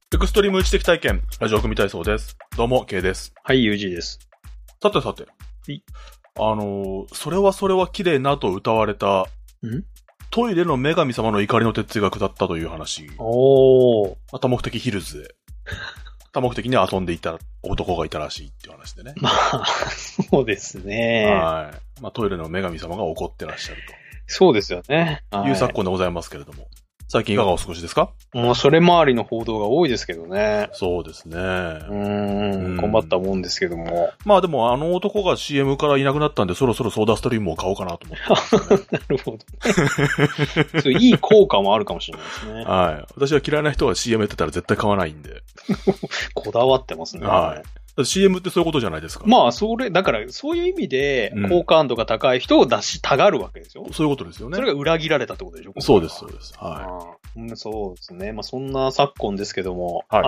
エクストリーム知的体験、ラジオ組体操です。どうも、K です。 はい、UG です。 さてさて。それは綺麗なと歌われた、トイレの女神様の怒りの鉄槌が下ったという話。多目的ヒルズで。多目的に遊んでいた男がいたらしいっていう話でね。 まあ、そうですね。 はい。まあ、トイレの女神様が怒ってらっしゃると。 そうですよね。 いう昨今でございますけれども。最近いかがお過ごしですか？ もうそれ周りの報道が多いですけどね。 そうですね。 困ったもんですけども。 まあでも男が CM からいなくなったんでそろそろソーダストリームを買おうかなと思って、 ね。なるほど。そういい効果もあるかもしれないですね。 はい。私は嫌いな人が CM やってたら絶対買わないんで。 こだわってますね。 はい。CM ってそういうことじゃないですか。 まあ、だから、そういう意味で、好感度が高い人を出したがるわけですよ。 そういうことですよね。 それが裏切られたってことでしょ？ そうです、そうです。はい。 そうですね。まあ、そんな昨今ですけども、 はい、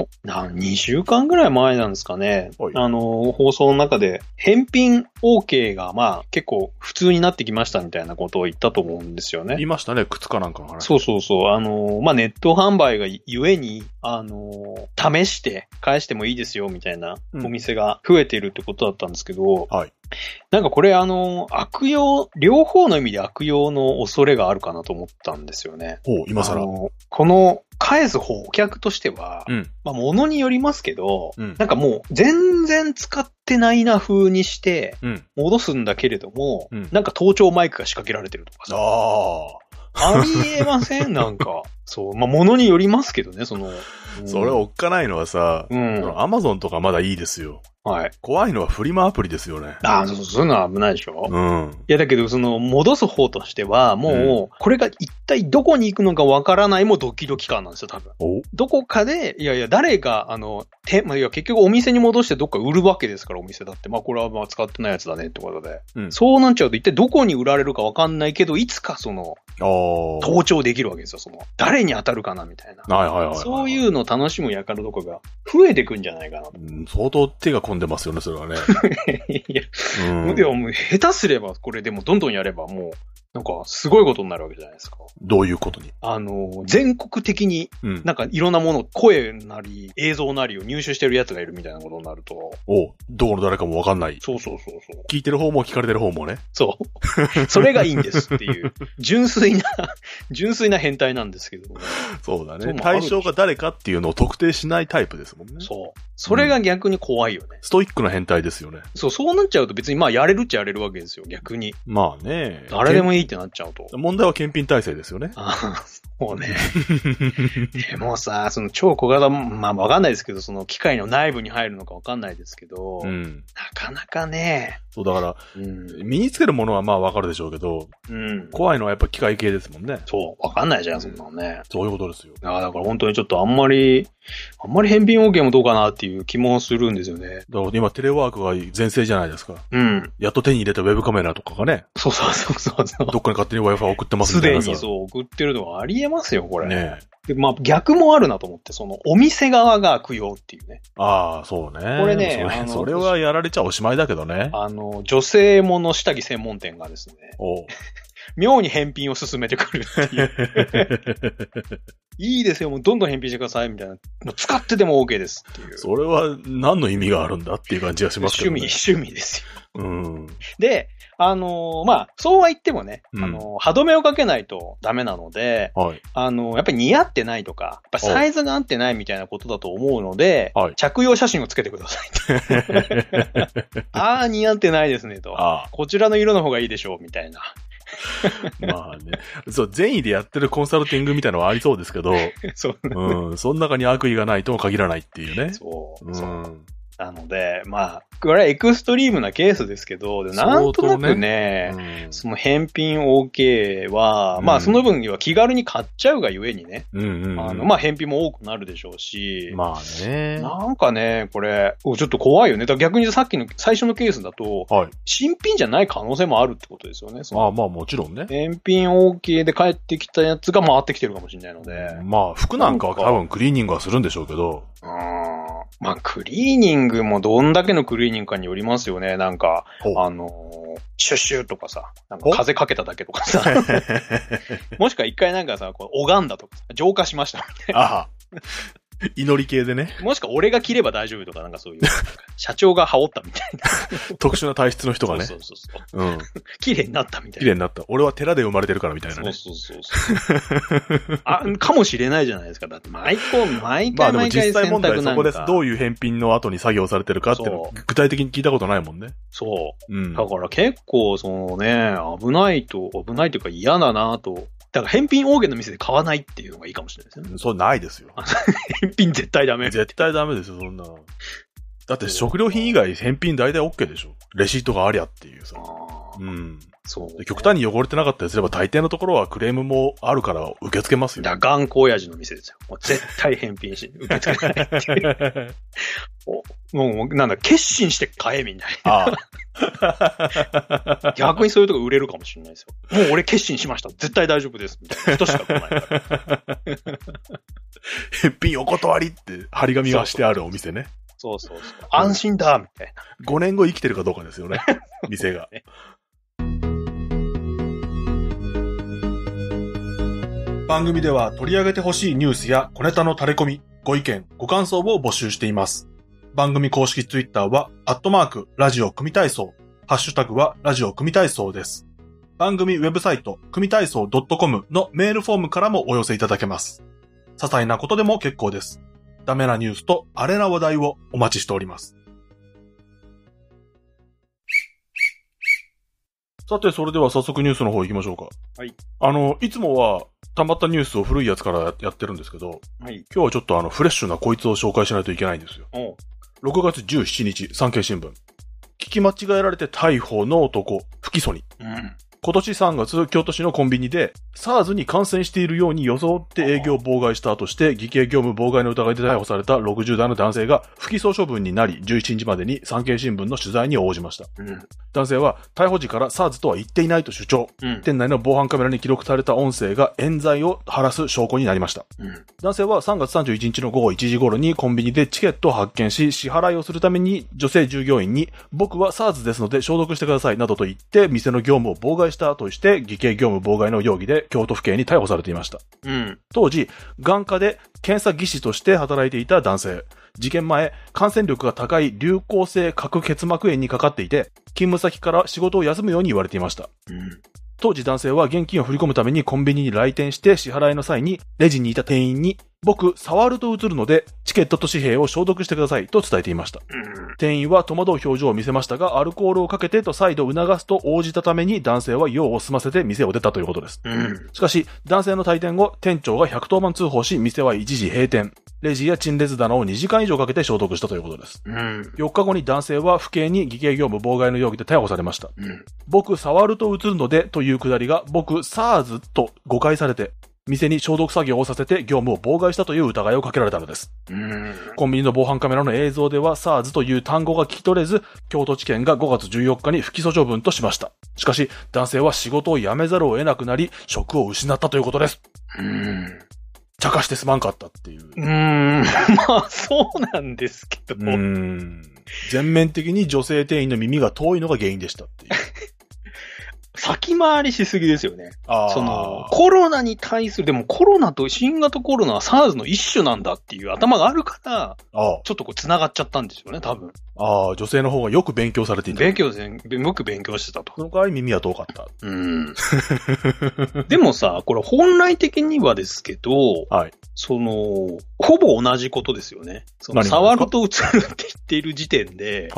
2週間ぐらい前なんですかね。 はい、 放送の中で、返品 OK が、まあ、結構普通になってきましたみたいなことを言ったと思うんですよね。 言いましたね、靴かなんかの話。 そうそうそう。まあ、ネット販売がゆえに、試して返してもいいですよみたいなお店が増えているってことだったんですけど、 はい。 なんかこれ悪用、両方の意味で悪用の恐れがあるかなと思ったんですよね。 今更。 この返す方、お客としては、まあ物によりますけど、なんかもう全然使ってないな風にして、戻すんだけれども、なんか盗聴マイクが仕掛けられてるとかさ。ありえませんなんか。そう。まあ、物によりますけどね、それおっかないのはさ、アマゾンとかまだいいですよ。 はい。 怖いのはフリマアプリですよね。 そういうのは危ないでしょ？いや、だけど、戻す方としては、もう、これが一体どこに行くのかわからないもドキドキ感なんですよ、多分。どこかで、誰が、結局お店に戻してどっか売るわけですから、お店だって。まあ、これはまあ使ってないやつだねってことで。そうなっちゃうと、一体どこに売られるかわかんないけど、いつか盗聴できるわけですよ、誰に当たるかな、みたいな。そういうのを楽しむ輩とかが増えてくんじゃないかなと。 相当手が込んでますよね、それはね。 いや、でももう下手すれば、これでもどんどんやればもう、なんかすごいことになるわけじゃないですか。 どういうことに？ 全国的に、なんかいろんなもの、声なり映像なりを入手してるやつがいるみたいなことになると。 どこの誰かもわかんない。 そう。 聞いてる方も聞かれてる方もね。 そう。それがいいんですっていう、純粋な変態なんですけど、ね。 そうだね。対象が誰かっていうのを特定しないタイプですもんね。 そう。それが逆に怖いよね。 ストイックな変態ですよね。 そうなっちゃうと別にまあやれるっちゃやれるわけですよ、逆に。 まあね。 誰でもいいってなっちゃうと。 問題は検品体制ですよね。 もうね。でもさ、超小型、まあわかんないですけど、機械の内部に入るのかわかんないですけど、なかなかね。 そうだから、身につけるものはまあわかるでしょうけど、怖いのはやっぱ機械系ですもんね。 そう、わかんないじゃん、そんなのね。 そういうことですよ。 だから本当にちょっとあんまり返品 OK もどうかなっていう気もするんですよね。 だから今テレワークが全盛じゃないですか。やっと手に入れたウェブカメラとかがね。 そう。 どっかに勝手に Wi-Fi 送ってますみたいな。 すでに送ってるのはありえますよ、これ。 ねで、まあ逆もあるなと思って、お店側が悪用っていうね。 そうね。 これね、 それはやられちゃおしまいだけどね。 女性もの下着専門店がですね。妙に返品を進めてくるっていう。いいですよ、もうどんどん返品してくださいみたいな。もう使ってても OK ですっていう。 それは何の意味があるんだっていう感じがしますけどね。 趣味ですよ。で、まあ、そうは言ってもね、歯止めをかけないとダメなので、やっぱり似合ってないとか、やっぱサイズが合ってないみたいなことだと思うので、着用写真をつけてください。似合ってないですねと。こちらの色の方がいいでしょうみたいな。 まあね。善意でやってるコンサルティングみたいなのはありそうですけど、その中に悪意がないとも限らないっていうね。なので、まあ、これはエクストリームなケースですけど、なんとなくね、返品 OK は、まあその分には気軽に買っちゃうがゆえにね、まあ返品も多くなるでしょうし、 まあね。 なんかね、これ、ちょっと怖いよね。逆にさっきの最初のケースだと、新品じゃない可能性もあるってことですよね。 まあもちろんね。 返品 OK で帰ってきたやつが回ってきてるかもしれないので。 まあ服なんかは多分クリーニングはするんでしょうけど、 まあ、クリーニングもどんだけのクリーニングかによりますよね。なんか、シュッシュとかさ、なんか風かけただけとかさ。もしくは一回なんかさ、拝んだとか、浄化しましたみたいな。 祈り系でね。 もしくは俺が着れば大丈夫とか、なんかそういう、社長が羽織ったみたいな。 特殊な体質の人がね。 そう。うん。綺麗になったみたいな。 綺麗になった。俺は寺で生まれてるからみたいなね。 そう。かもしれないじゃないですか。だって毎回まあでも実際問題そこです。どういう返品の後に作業されてるかっていうの具体的に聞いたことないもんね。 そう。うん。だから結構、危ないというか嫌だなと。だから返品オーゲンの店で買わないっていうのがいいかもしれないですね。 そうないですよ。 返品絶対ダメ。 絶対ダメですよ、そんな。だって食料品以外返品大体 OK でしょ。レシートがありゃっていうさ。うん。そう。極端に汚れてなかったりすれば大抵のところはクレームもあるから受け付けますよ。 頑固親父の店ですよ。もう絶対返品し、受け付けないっていう。もうなんだ、決心して買えみたいな。逆にそういうとこ売れるかもしれないですよ。もう俺決心しました。絶対大丈夫です。みたいな人しか来ないから。 返品お断りって張り紙がしてあるお店ね。 そう。安心だみたいな。5年後生きてるかどうかですよね。店が。番組では取り上げてほしいニュースや小ネタの垂れ込み、ご意見、ご感想を募集しています。番組公式ツイッターは、@ラジオ組体操、ハッシュタグはラジオ組体操です。番組ウェブサイト、組体操 .com のメールフォームからもお寄せいただけます。些細なことでも結構です。ダメなニュースとアレな話題をお待ちしております。さて、それでは早速ニュースの方行きましょうか。 はい。 いつもは、溜まったニュースを古いやつからやってるんですけど、 はい。 今日はちょっとフレッシュなこいつを紹介しないといけないんですよ。6月17日、産経新聞。聞き間違えられて逮捕の男、不起訴に。今年3月、京都市のコンビニで、SARS に感染しているように装って営業を妨害したとして、偽計業務妨害の疑いで逮捕された60代の男性が不起訴処分になり、11日までに産経新聞の取材に応じました。男性は、逮捕時から SARS とは言っていないと主張。店内の防犯カメラに記録された音声が冤罪を晴らす証拠になりました。男性は3月31日の午後1時頃にコンビニでチケットを発見し、支払いをするために女性従業員に、僕は SARS ですので消毒してくださいなどと言って、店の業務を妨害したとして、偽計業務妨害の容疑で京都府警に逮捕されていました。当時、眼科で検査技師として働いていた男性。事件前、感染力が高い流行性角結膜炎にかかっていて、勤務先から仕事を休むように言われていました。当時男性は現金を振り込むためにコンビニに来店して支払いの際に、レジにいた店員に、僕、触ると映るので、チケットと紙幣を消毒してくださいと伝えていました。店員は戸惑う表情を見せましたが、アルコールをかけてと再度促すと応じたために男性は用を済ませて店を出たということです。しかし、男性の退店後、店長が110番通報し、店は一時閉店。レジや陳列棚を2時間以上かけて消毒したということです。4日後に男性は府警に偽計業務妨害の容疑で逮捕されました。僕、触ると映るのでというくだりが、僕、SARS と誤解されて、店に消毒作業をさせて業務を妨害したという疑いをかけられたのです。コンビニの防犯カメラの映像では SARS という単語が聞き取れず、京都地検が5月14日に不起訴処分としました。しかし、男性は仕事を辞めざるを得なくなり、職を失ったということです。茶化してすまんかったっていう。 まあ、そうなんですけど。 全面的に女性店員の耳が遠いのが原因でしたっていう。 先回りしすぎですよね。コロナに対する、でもコロナと新型コロナは SARS の一種なんだっていう頭があるから、ちょっと繋がっちゃったんですよね、多分。 女性の方がよく勉強されていた。 よく勉強してたと。 その代わり耳は遠かった。 でもさ、これ本来的にはですけど、ほぼ同じことですよね。触ると映るって言っている時点で、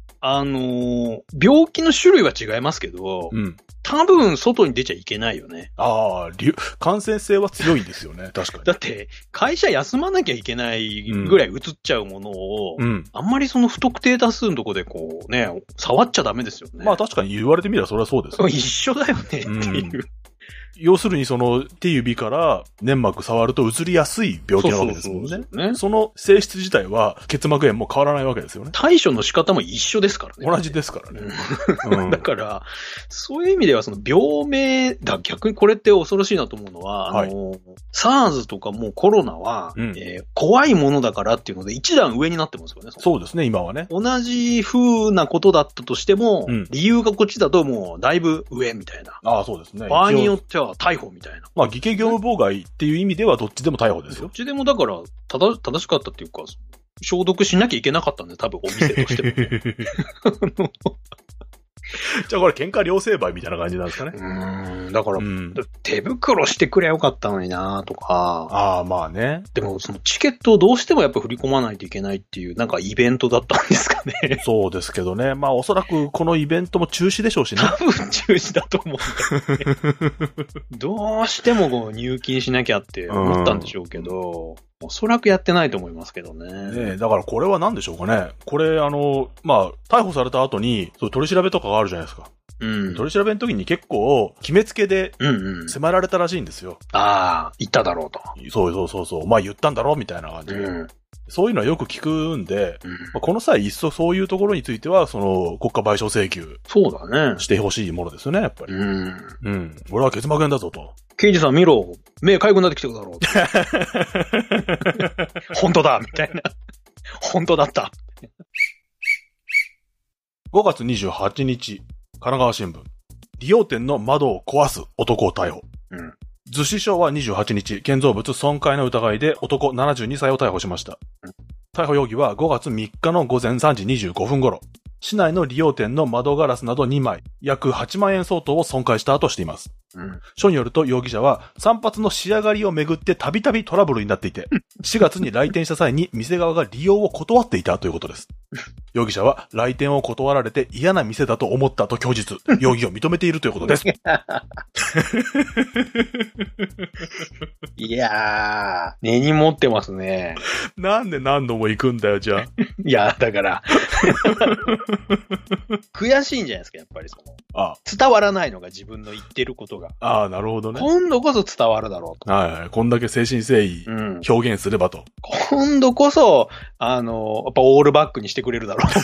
病気の種類は違いますけど、多分外に出ちゃいけないよね。 感染性は強いんですよね、確かに。 だって、会社休まなきゃいけないぐらい移っちゃうものを、あんまりその不特定多数のとこでこうね、触っちゃダメですよね。 まあ確かに言われてみればそれはそうですよ、 一緒だよねっていう。 要するに手指から粘膜触ると移りやすい病気なわけですもんね。その性質自体は結膜炎も変わらないわけですよね。 対処の仕方も一緒ですからね。 同じですからね。 だから、そういう意味では病名逆にこれって恐ろしいなと思うのは、SARS とかもうコロナは、怖いものだからっていうので一段上になってますよね。 そうですね、今はね。 同じ風なことだったとしても、理由がこっちだともうだいぶ上みたいな。 そうですね。 場合によってはゃあ逮捕みたいな。 まあ、偽計業務妨害っていう意味ではどっちでも逮捕ですよ。 どっちでもだから、正しかったっていうか、消毒しなきゃいけなかったんで、多分お店としても。 じゃあこれ喧嘩両成敗みたいな感じなんですかね。 だから、手袋してくれよかったのになとか。 ああ、まあね。 でもそのチケットをどうしてもやっぱ振り込まないといけないっていう、なんかイベントだったんですかね。 そうですけどね。まあおそらくこのイベントも中止でしょうしね。 多分中止だと思うんだよね。どうしてもこう入金しなきゃって思ったんでしょうけど、おそらくやってないと思いますけどね。 ねえ、だからこれは何でしょうかね。これまあ、逮捕された後に、そう取り調べとかがあるじゃないですか。取り調べの時に結構、決めつけで、迫られたらしいんですよ。 ああ、言っただろうと。 そう。まあ言ったんだろうみたいな感じで。そういうのはよく聞くんで、まあ、この際一層そういうところについては、国家賠償請求。 そうだね。 してほしいものですよね、やっぱり。俺は結膜炎だぞと。 刑事さん見ろ、目かゆくなってきてるだろう。本当だみたいな。本当だった。 5月28日、神奈川新聞。利用店の窓を壊す男を逮捕。逗子署は28日、建造物損壊の疑いで男72歳を逮捕しました。逮捕容疑は5月3日の午前3時25分頃、市内の利用店の窓ガラスなど2枚、約8万円相当を損壊したとしています。署によると容疑者は散髪の仕上がりをめぐってたびたびトラブルになっていて、4月に来店した際に店側が利用を断っていたということです。容疑者は来店を断られて嫌な店だと思ったと供述、容疑を認めているということです。 いやー、根に持ってますね。 なんで何度も行くんだよ、じゃあ。 いや、だから。悔しいんじゃないですか、やっぱり伝わらないのが自分の言ってることが。 ああ、なるほどね。 今度こそ伝わるだろうと。 はい。こんだけ誠心誠意表現すればと。 今度こそ、やっぱオールバックにしてくれるだろう。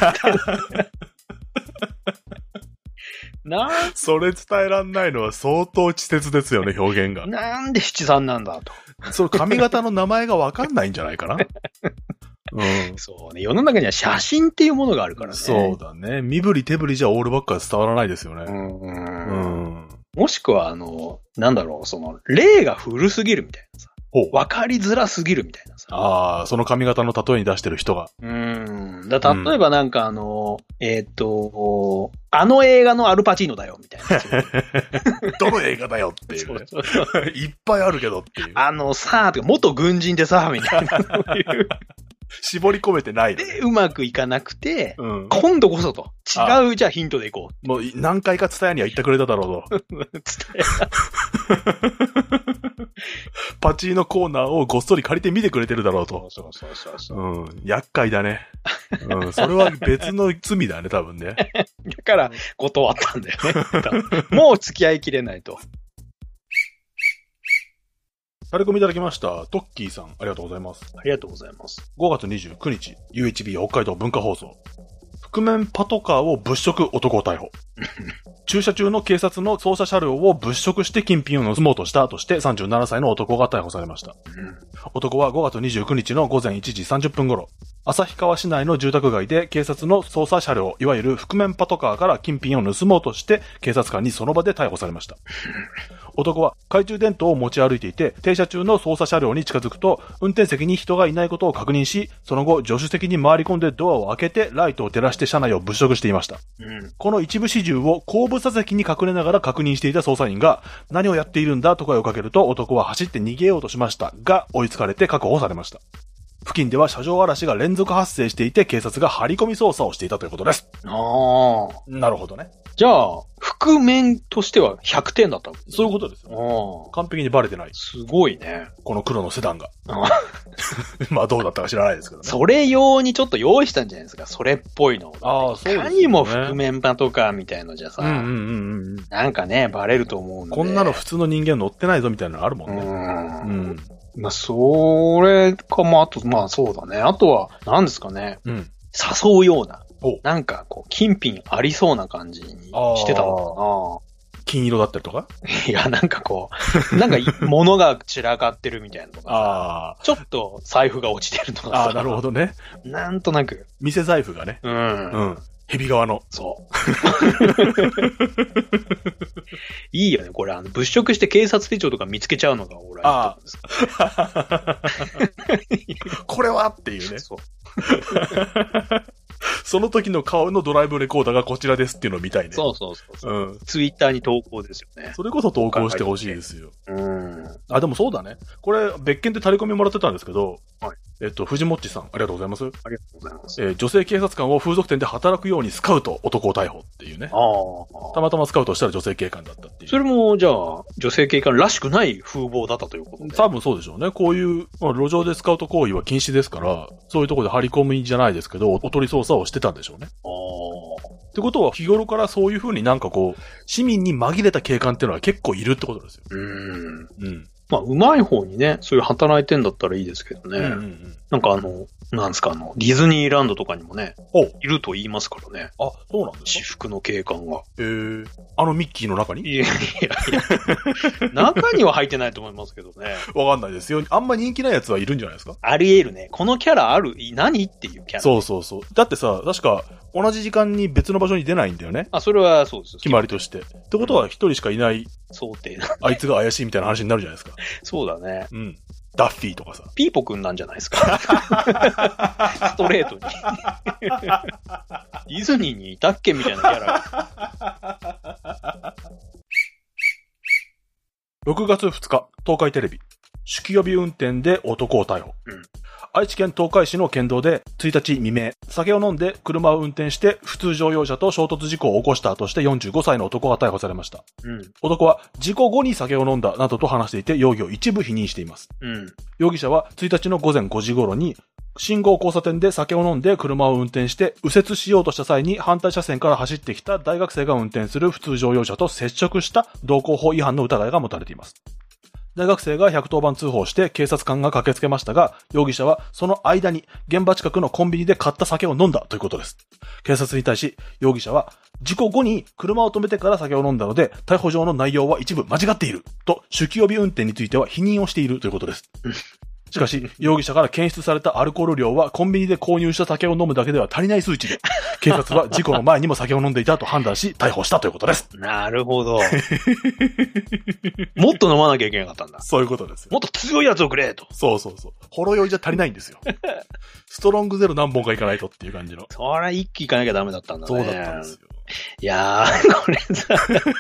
それ伝えらんないのは相当稚拙ですよね、表現が。 なんで七三なんだと。 その髪型の名前がわかんないんじゃないかな。 そうね。世の中には写真っていうものがあるからね。 そうだね。身振り手振りじゃオールバックは伝わらないですよね。 もしくはなんだろう、例が古すぎるみたいなさ。わかりづらすぎるみたいなさ。 ああ、その髪型の例えに出してる人が。 例えばなんか映画のアルパチーノだよみたいな。 どの映画だよっていう、ね。いっぱいあるけどっていう。 元軍人でさ、みたいな。 絞り込めてないの、 ね。で、うまくいかなくて、今度こそと。違う、じゃあヒントでいこう。もう何回かツタヤには言ってくれただろうと。ツタヤ。パチーノコーナーをごっそり借りて見てくれてるだろうと。そう。厄介だね。それは別の罪だね、多分ね。 だから、断ったんだよね。もう付き合いきれないと。 タレコミいただきました。トッキーさん、ありがとうございます。 ありがとうございます。 5月29日、UHB 北海道文化放送。覆面パトカーを物色、男を逮捕。駐車中の警察の捜査車両を物色して金品を盗もうとしたとして37歳の男が逮捕されました。男は5月29日の午前1時30分頃、旭川市内の住宅街で警察の捜査車両、いわゆる覆面パトカーから金品を盗もうとして警察官にその場で逮捕されました。男は懐中電灯を持ち歩いていて、停車中の捜査車両に近づくと、運転席に人がいないことを確認し、その後助手席に回り込んでドアを開けてライトを照らして車内を物色していました。この一部始終を後部座席に隠れながら確認していた捜査員が、何をやっているんだと声をかけると、男は走って逃げようとしましたが、追いつかれて確保されました。付近では車上荒らしが連続発生していて、警察が張り込み捜査をしていたということです。なるほどね。 じゃあ、覆面としては100点だったわけですね。 そういうことですよ。完璧にバレてない。 すごいね。 この黒のセダンが。まあどうだったか知らないですけどね。 それ用にちょっと用意したんじゃないですか。それっぽいの。 ああ、そうですね。 いかにも覆面パトカーみたいのじゃさ。なんかね、バレると思うんで。 こんなの普通の人間乗ってないぞみたいなのあるもんね。 まあ、それか、まあ、あと、まあそうだね。あとは、何ですかね。誘うような。なんか、金品ありそうな感じにしてたのかな。 金色だったりとかいや、なんかなんか物が散らかってるみたいなのとかちょっと財布が落ちてるとかなるほどね。 なんとなく。 店財布がね。 蛇側の。 そう。いいよね、これ。物色して警察手帳とか見つけちゃうのが、俺は。 これはっていうね。 そう。 その時の顔のドライブレコーダーがこちらですっていうのを見たいね。 そう。うん。ツイッターに投稿ですよね。 それこそ投稿してほしいですよ。でもそうだね。これ、別件でタレコミもらってたんですけど、はい。藤もっちさん、ありがとうございます。 ありがとうございます。 女性警察官を風俗店で働くようにスカウト、男を逮捕っていうね。たまたまスカウトしたら女性警官だったっていう。 それも、じゃあ、女性警官らしくない風貌だったということで。 多分そうでしょうね。こういう、路上でスカウト行為は禁止ですから、そういうところで張り込みじゃないですけど、おとり捜査をしてたんでしょうね。ってことは、日頃からそういう風になんかこう、市民に紛れた警官っていうのは結構いるってことですよ。 まあ、うまい方にね、そういう働いてんだったらいいですけどね。なんかなんですか、ディズニーランドとかにもね、いると言いますからね。 あ、そうなんですか。 私服の警官が。 ミッキーの中に？ いや。中には入ってないと思いますけどね。 わかんないですよ。あんま人気ないやつはいるんじゃないですか？ あり得るね。このキャラある？何っていうキャラ。 そう。だってさ、確か、同じ時間に別の場所に出ないんだよね。 それはそうです。 決まりとして。ってことは一人しかいない。 想定な。 あいつが怪しいみたいな話になるじゃないですか。 そうだね。 ダッフィーとかさ。 ピーポくんなんじゃないですか。ストレートに。ディズニーにいたっけみたいなキャラ。 6月2日、東海テレビ。酒気帯び運転で男を逮捕。愛知県東海市の県道で1日未明、酒を飲んで車を運転して普通乗用車と衝突事故を起こしたとして45歳の男が逮捕されました。男は事故後に酒を飲んだなどと話していて容疑を一部否認しています。容疑者は1日の午前5時頃に信号交差点で酒を飲んで車を運転して右折しようとした際に反対車線から走ってきた大学生が運転する普通乗用車と接触した道交法違反の疑いが持たれています。大学生が110番通報して警察官が駆けつけましたが、容疑者はその間に現場近くのコンビニで買った酒を飲んだということです。警察に対し、容疑者は事故後に車を止めてから酒を飲んだので、逮捕状の内容は一部間違っていると、酒気帯び運転については否認をしているということです。しかし、容疑者から検出されたアルコール量はコンビニで購入した酒を飲むだけでは足りない数値で、警察は事故の前にも酒を飲んでいたと判断し、逮捕したということです。 なるほど。もっと飲まなきゃいけなかったんだ。 そういうことですよ。 もっと強いやつをくれと。 そう。ほろ酔いじゃ足りないんですよ。ストロングゼロ何本かいかないとっていう感じの。 そりゃ一気いかなきゃダメだったんだね。 そうだったんですよ。 いやー、これさ、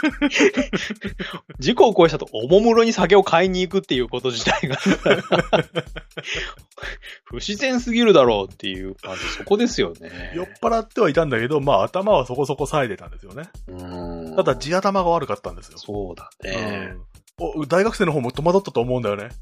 事故を起こしたとおもむろに酒を買いに行くっていうこと自体が不自然すぎるだろうっていう感じ、そこですよね。 酔っ払ってはいたんだけど、まあ頭はそこそこ冴えてたんですよね。ただ地頭が悪かったんですよ。 そうだね。 大学生の方も戸惑ったと思うんだよね。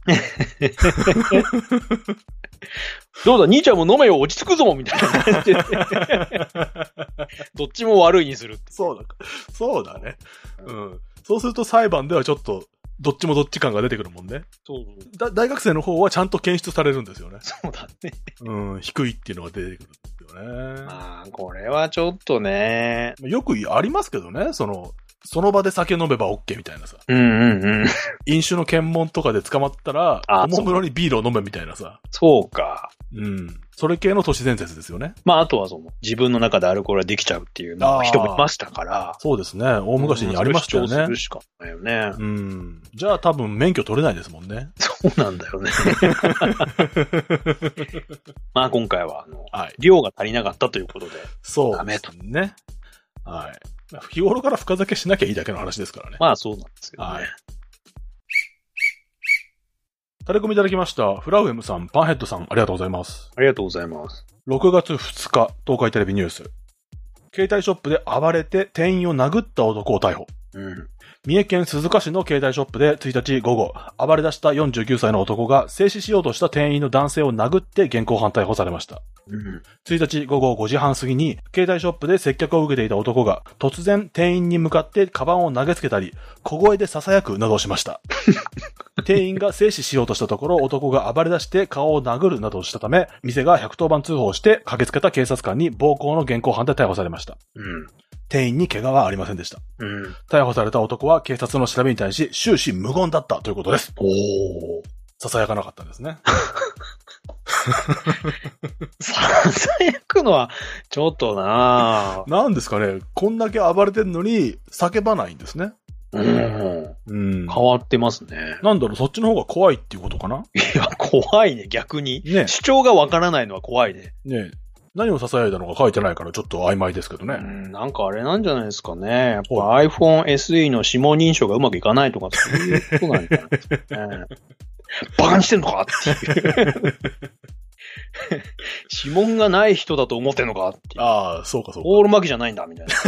どうだ、兄ちゃんも飲めよ、落ち着くぞみたいな感じで。どっちも悪いにするって。 そうだね。そうすると裁判ではちょっと、どっちもどっち感が出てくるもんね。大学生の方はちゃんと検出されるんですよね。 そうだね。 低いっていうのが出てくるんですよね。 まあ、これはちょっとね。 よくありますけどね、その場で酒飲めば OK みたいなさ。飲酒の検問とかで捕まったら、おもむろにビールを飲めみたいなさ。 そうか。 それ系の都市伝説ですよね。 まあ、あとは自分の中でアルコールができちゃうっていうの人もいましたから。 そうですね。大昔にありましたよね。 主張するしかないよね。 じゃあ多分免許取れないですもんね。 そうなんだよね。まあ今回は、 はい、 量が足りなかったということで。 そうですね。はい。日頃から深酒しなきゃいいだけの話ですからね。 まあそうなんですよね。はい。 タレコミいただきました。フラウエムさん、パンヘッドさん、ありがとうございます。 ありがとうございます。 6月2日、東海テレビニュース。携帯ショップで暴れて店員を殴った男を逮捕。三重県鈴鹿市の携帯ショップで1日午後、暴れ出した49歳の男が制止しようとした店員の男性を殴って現行犯逮捕されました。1日午後5時半過ぎに、携帯ショップで接客を受けていた男が、突然店員に向かってカバンを投げつけたり、小声で囁くなどしました。店員が制止しようとしたところ、男が暴れ出して顔を殴るなどしたため、店が110番通報して駆けつけた警察官に暴行の現行犯で逮捕されました。店員に怪我はありませんでした。逮捕された男は警察の調べに対し終始無言だったということです。ささやかなかったんですね。 囁くのは、ちょっとなんですかね。こんだけ暴れてんのに、叫ばないんですね。 変わってますね。 なんだろう、そっちの方が怖いっていうことかな？ いや、怖いね、逆に。ね、主張がわからないのは怖いね。 ね、何を囁いたのか書いてないからちょっと曖昧ですけどね。 なんかあれなんじゃないですかね。やっぱ iPhone SE の指紋認証がうまくいかないとかそういうことなんじゃないですかね。バカにしてんのかっていう。指紋がない人だと思ってんのかっていう。 ああ、そうかそうか。 オール巻きじゃないんだ、みたいな。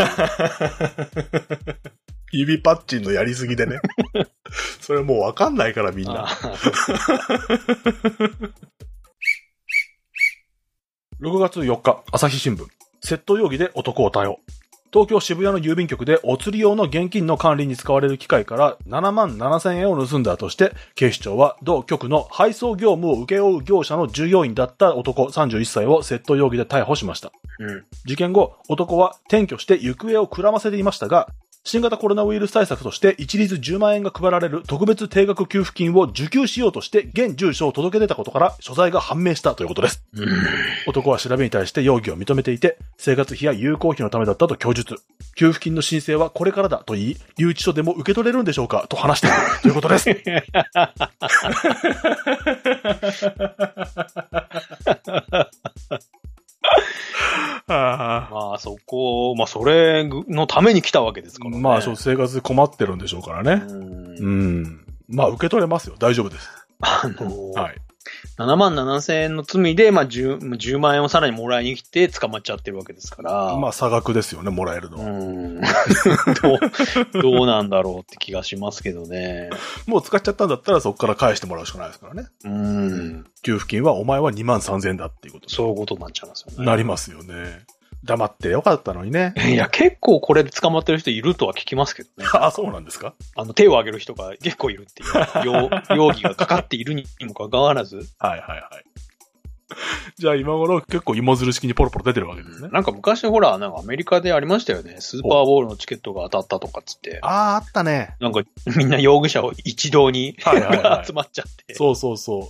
指パッチンのやりすぎでね。それもうわかんないからみんな。6月4日、朝日新聞。窃盗容疑で男を逮捕。東京渋谷の郵便局でお釣り用の現金の管理に使われる機械から7万7000円を盗んだとして、警視庁は同局の配送業務を請け負う業者の従業員だった男31歳を窃盗容疑で逮捕しました。事件後、男は転居して行方をくらませていましたが、新型コロナウイルス対策として一律10万円が配られる特別定額給付金を受給しようとして現住所を届け出たことから所在が判明したということです。男は調べに対して容疑を認めていて、生活費や有効費のためだったと供述。給付金の申請はこれからだと言い、留置所でも受け取れるんでしょうかと話しているということです。 まあそれのために来たわけですからね。 まあ生活困ってるんでしょうからね。まあ受け取れますよ。大丈夫です。はい。 7万7000円の罪で、まあ10万円をさらにもらいに来て捕まっちゃってるわけですから。 まあ差額ですよね、もらえるのは。どうなんだろうって気がしますけどね。 もう使っちゃったんだったらそこから返してもらうしかないですからね。給付金はお前は2万3000円だっていうこと。 そういうことになっちゃいますよね。 なりますよね。黙ってよかったのにね。 いや、結構これで捕まってる人いるとは聞きますけどね。 あ、そうなんですか？ 手を挙げる人が結構いるっていう。容疑がかかっているにもかかわらず。 はいはいはい。じゃあ今頃結構芋づる式にポロポロ出てるわけですね。 なんか昔ほら、なんかアメリカでありましたよね。スーパーボールのチケットが当たったとかっつって。 あったね。 なんかみんな容疑者を一堂に集まっちゃって。 そうそうそう。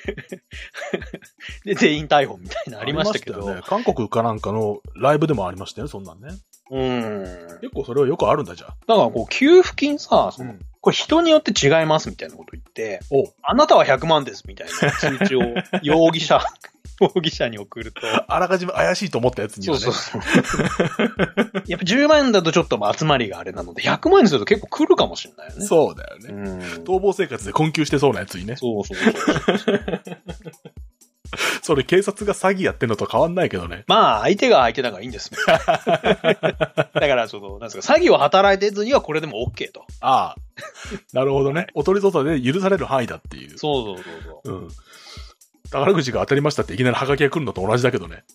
で、全員逮捕みたいなありましたけど。 ね、韓国かなんかのライブでもありましたよね、そんなんね。結構それはよくあるんだじゃん。 だからこう、給付金さ、これ人によって違いますみたいなこと言って、あなたは100万ですみたいな通知を容疑者に送ると。 あらかじめ怪しいと思ったやつにはね。そう。 やっぱ10万円だとちょっと集まりがあれなので、100万円にすると結構来るかもしれないよね。 そうだよね。逃亡生活で困窮してそうなやつにね。そう。それ警察が詐欺やってんのと変わんないけどね。 まあ、相手が相手だからいいんです。だから、なんですか、詐欺を働いてずにはこれでも OK と。 ああ。なるほどね。おとり捜査で許される範囲だっていう。 そう。 宝くじが当たりましたっていきなりハガキが来るのと同じだけどね。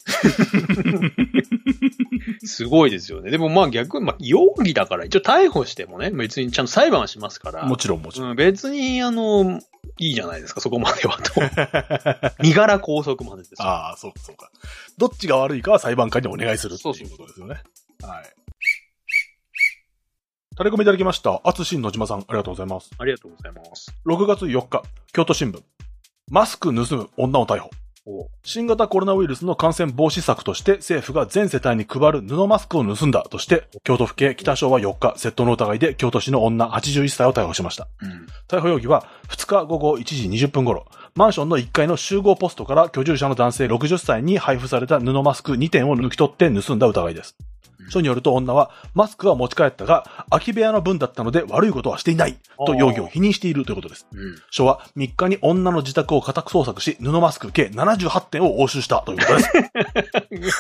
すごいですよね。でもまあ逆に、容疑だから一応逮捕してもね、別にちゃんと裁判はしますから。 もちろん。 別にいいじゃないですか、そこまではと。身柄拘束までです。 ああ、そうか。どっちが悪いかは裁判官にお願いするっていうことですよね。はい。タレコミいただきました。あつしんのじまさん、ありがとうございます。 ありがとうございます。 6月4日、京都新聞。マスク盗む女を逮捕。新型コロナウイルスの感染防止策として政府が全世帯に配る布マスクを盗んだとして、京都府警北署は4日、窃盗の疑いで京都市の女81歳を逮捕しました。逮捕容疑は2日午後1時20分頃、マンションの1階の集合ポストから居住者の男性60歳に配布された布マスク2点を抜き取って盗んだ疑いです。署によると女はマスクは持ち帰ったが空き部屋の分だったので悪いことはしていないと容疑を否認しているということです。署は3日に女の自宅を家宅捜索し布マスク計78点を押収したということです。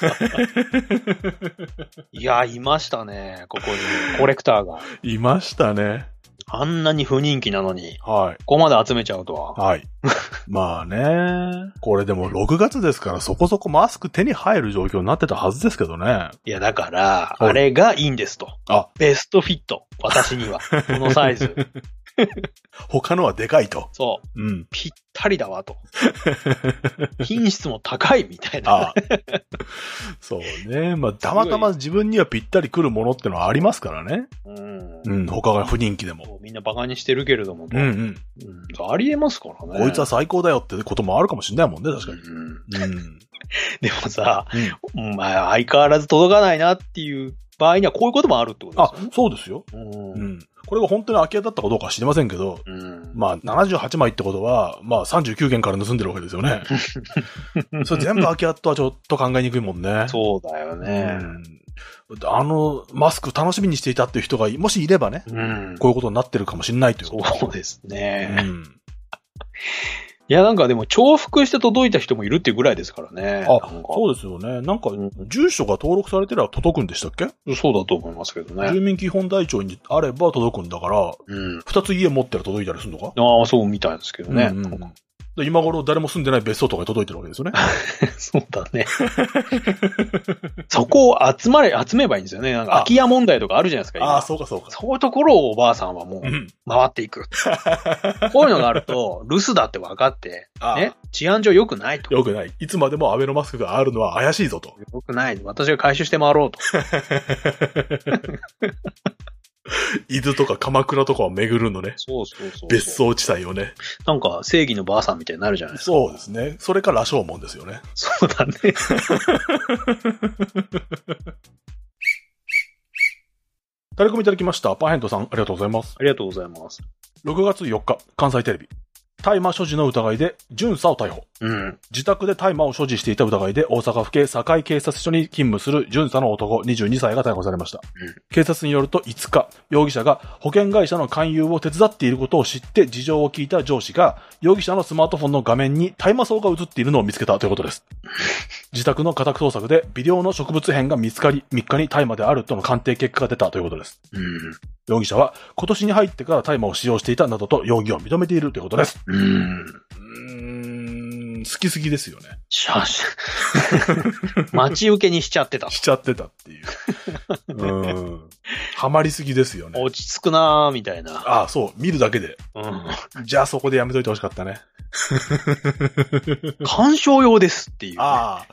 いや、いましたね。ここにコレクターが。 いましたね。 あんなに不人気なのに。 はい。 ここまで集めちゃうとは。 はい。まあね。これでも6月ですからそこそこマスク手に入る状況になってたはずですけどね。 いやだから、あれがいいんですと。ベストフィット。私には。このサイズ。 他のはでかいと。 そう。 うん。 ぴったりだわと。品質も高いみたいな。 ああそうね。まあ、たまたま自分にはぴったり来るものってのはありますからね。うん。他が不人気でも。 みんなバカにしてるけれども。 うんうん。 ありえますからね。 こいつは最高だよってこともあるかもしれないもんね、確かに。 でもさ、まあ、相変わらず届かないなっていう場合にはこういうこともあるってことですよね。 そうですよ。これが本当に空き家だったかどうかは知りませんけど、まあ、78枚ってことは、まあ、39件から盗んでるわけですよね。それ全部空き家とはちょっと考えにくいもんね。 そうだよね。 マスク楽しみにしていたっていう人がもしいればね、こういうことになってるかもしれないということ。 そうですね。いや、なんかでも重複して届いた人もいるっていうぐらいですからね。 そうですよね。なんか、住所が登録されてれば届くんでしたっけ？ そうだと思いますけどね。 住民基本台帳にあれば届くんだから、二つ家持ってら届いたりするのか？ そうみたいですけどね。 今頃誰も住んでない別荘とかに届いてるわけですよね。 そうだね。そこを集めばいいんですよね。なんか空き家問題とかあるじゃないですか。 そうかそうか。 そういうところをおばあさんはもう回っていく。こういうのがあると、留守だって分かって、ね、治安上良くないと。 良くない。いつまでもアベノマスクがあるのは怪しいぞと。 良くない。私が回収して回ろうと。 伊豆とか鎌倉とかを巡るのね。 そう。 別荘地帯をね。 なんか正義のばあさんみたいになるじゃないですか。 そうですね。それから羅生門ですよね。 そうだね。 タレコミいただきました。パーヘントさん、ありがとうございます。 ありがとうございます。 6月4日、関西テレビ。大麻所持の疑いで巡査を逮捕。自宅で大麻を所持していた疑いで大阪府警堺警察署に勤務する巡査の男22歳が逮捕されました。警察によると5日、容疑者が保険会社の勧誘を手伝っていることを知って事情を聞いた上司が容疑者のスマートフォンの画面に大麻草が映っているのを見つけたということです。自宅の家宅捜索で微量の植物片が見つかり3日に大麻であるとの鑑定結果が出たということです。容疑者は今年に入ってから大麻を使用していたなどと容疑を認めているということです。好きすぎですよね。 待ち受けにしちゃってた。 しちゃってたっていう。ハマりすぎですよね。 落ち着くなーみたいな。 そう、見るだけで。じゃあそこでやめといてほしかったね。 鑑賞用ですっていう、ね。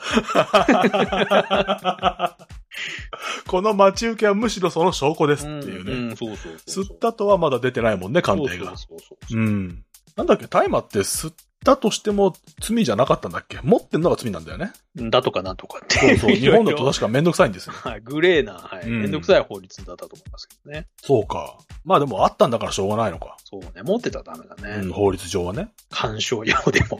この待ち受けはむしろその証拠ですっていうね。吸ったとはまだ出てないもんね、鑑定が。なんだっけ、大麻って吸ったとしても罪じゃなかったんだっけ？持ってんのが罪なんだよね。 だとかなんとかって。 そう。日本だと確かめんどくさいんですよ。 グレーな、めんどくさい法律だったと思いますけどね。 そうか。まあでもあったんだからしょうがないのか。 そうね。持ってたらダメだね。 法律上はね。 鑑賞用でも。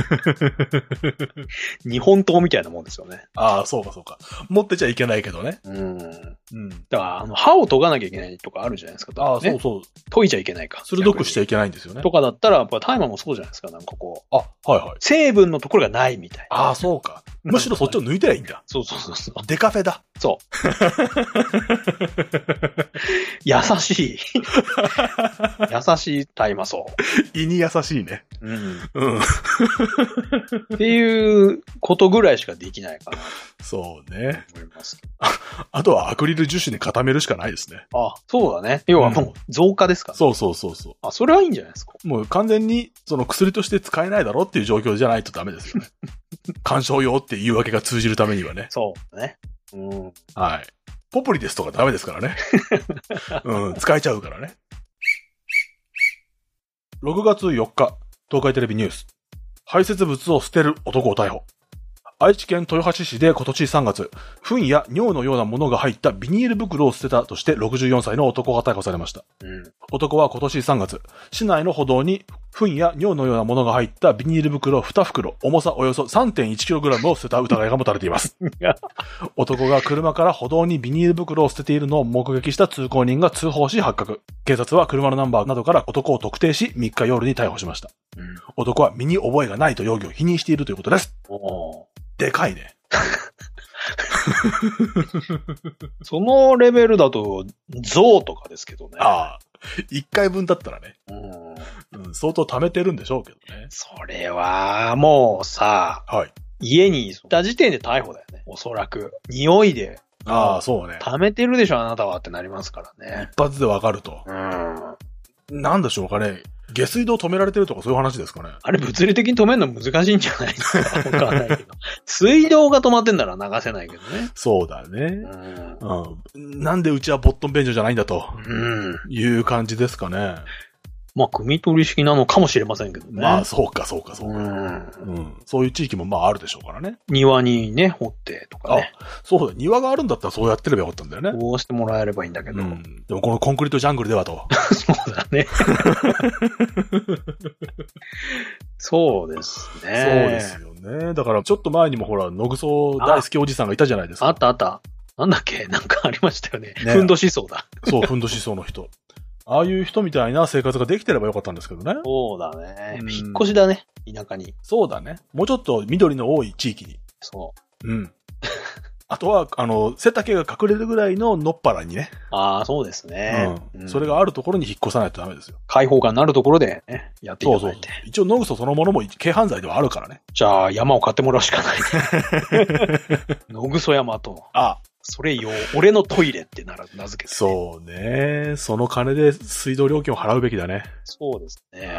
日本刀みたいなもんですよね。 そうか。持ってちゃいけないけどね。 だから、歯を研がなきゃいけないとかあるじゃないですか。 そう。 研いちゃいけないか。 鋭くしちゃいけないんですよね。 とかだったら、やっぱ大麻もそうじゃないですか。なんかこう。 はい。 成分のところがないみたいな。 そうか。むしろそっちを抜いてりゃいいんだ。 そう。 デカフェだ。 そう。優しい。優しい大麻草。 胃に優しいね。 っていうことぐらいしかできないかな。 そうね。 思います。 あとはアクリル樹脂に固めるしかないですね。 そうだね。要はもう増加ですから、 ね。そう。 それはいいんじゃないですか。 もう完全にその薬として使えないだろうっていう状況じゃないとダメですよね。鑑賞用っていうわけが通じるためにはね。 そうね。 はい。ポプリですとかダメですからね。使えちゃうからね。6月4日、東海テレビニュース。排泄物を捨てる男を逮捕。愛知県豊橋市で今年3月、糞や尿のようなものが入ったビニール袋を捨てたとして64歳の男が逮捕されました。男は今年3月、市内の歩道に糞や尿のようなものが入ったビニール袋2袋、重さおよそ 3.1kg を捨てた疑いが持たれています。男が車から歩道にビニール袋を捨てているのを目撃した通行人が通報し発覚。警察は車のナンバーなどから男を特定し3日夜に逮捕しました。男は身に覚えがないと容疑を否認しているということです。でかいね。 そのレベルだと、象とかですけどね。 1回分だったらね。相当貯めてるんでしょうけどね。 それは、もうさ、家にいた時点で逮捕だよね。おそらく。匂いで。 そうね。 貯めてるでしょ、あなたはってなりますからね。 一発でわかると。 なんでしょうかね。下水道止められてるとかそういう話ですかね。 あれ物理的に止めるの難しいんじゃないですか。わかんないけど。水道が止まってんなら流せないけどね。 そうだね。なんでうちはボットン便所じゃないんだと。いう感じですかね。 まあ、汲み取り式なのかもしれませんけどね。 まあ、そうか。そういう地域もまああるでしょうからね。 庭にね、掘ってとかね。 そうだ、庭があるんだったらそうやってればよかったんだよね。 こうしてもらえればいいんだけど。 でもこのコンクリートジャングルではと。 そうだね。そうですね。 そうですよね。だからちょっと前にもほら、野ぐそ大好きおじさんがいたじゃないですか。 あった。なんだっけなんかありましたよね。ふんどしそうだ。 そう、ふんどしそうの人。ああいう人みたいな生活ができてればよかったんですけどね。 そうだね。引っ越しだね。田舎に。 そうだね。もうちょっと緑の多い地域に。 そう。 あとは、背丈が隠れるぐらいの野っ原にね。 ああ、そうですね。 それがあるところに引っ越さないとダメですよ。 開放感のあるところでね、やっていただいて。 一応野ぐそそのものも軽犯罪ではあるからね。 じゃあ、山を買ってもらうしかない。野ぐそ山と。それよ、俺のトイレって名付けて、 そうね。その金で水道料金を払うべきだね。 そうですね。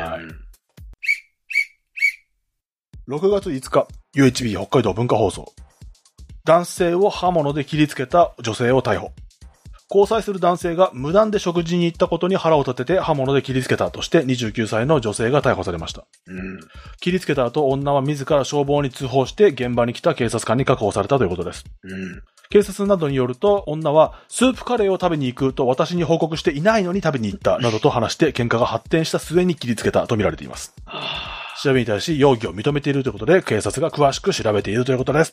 6月5日、UHB 北海道文化放送。男性を刃物で切りつけた女性を逮捕。交際する男性が無断で食事に行ったことに腹を立てて刃物で切りつけたとして29歳の女性が逮捕されました。切りつけた後、女は自ら消防に通報して現場に来た警察官に確保されたということです。警察などによると、女はスープカレーを食べに行くと私に報告していないのに食べに行ったなどと話して喧嘩が発展した末に切りつけたと見られています。調べに対し容疑を認めているということで警察が詳しく調べているということです。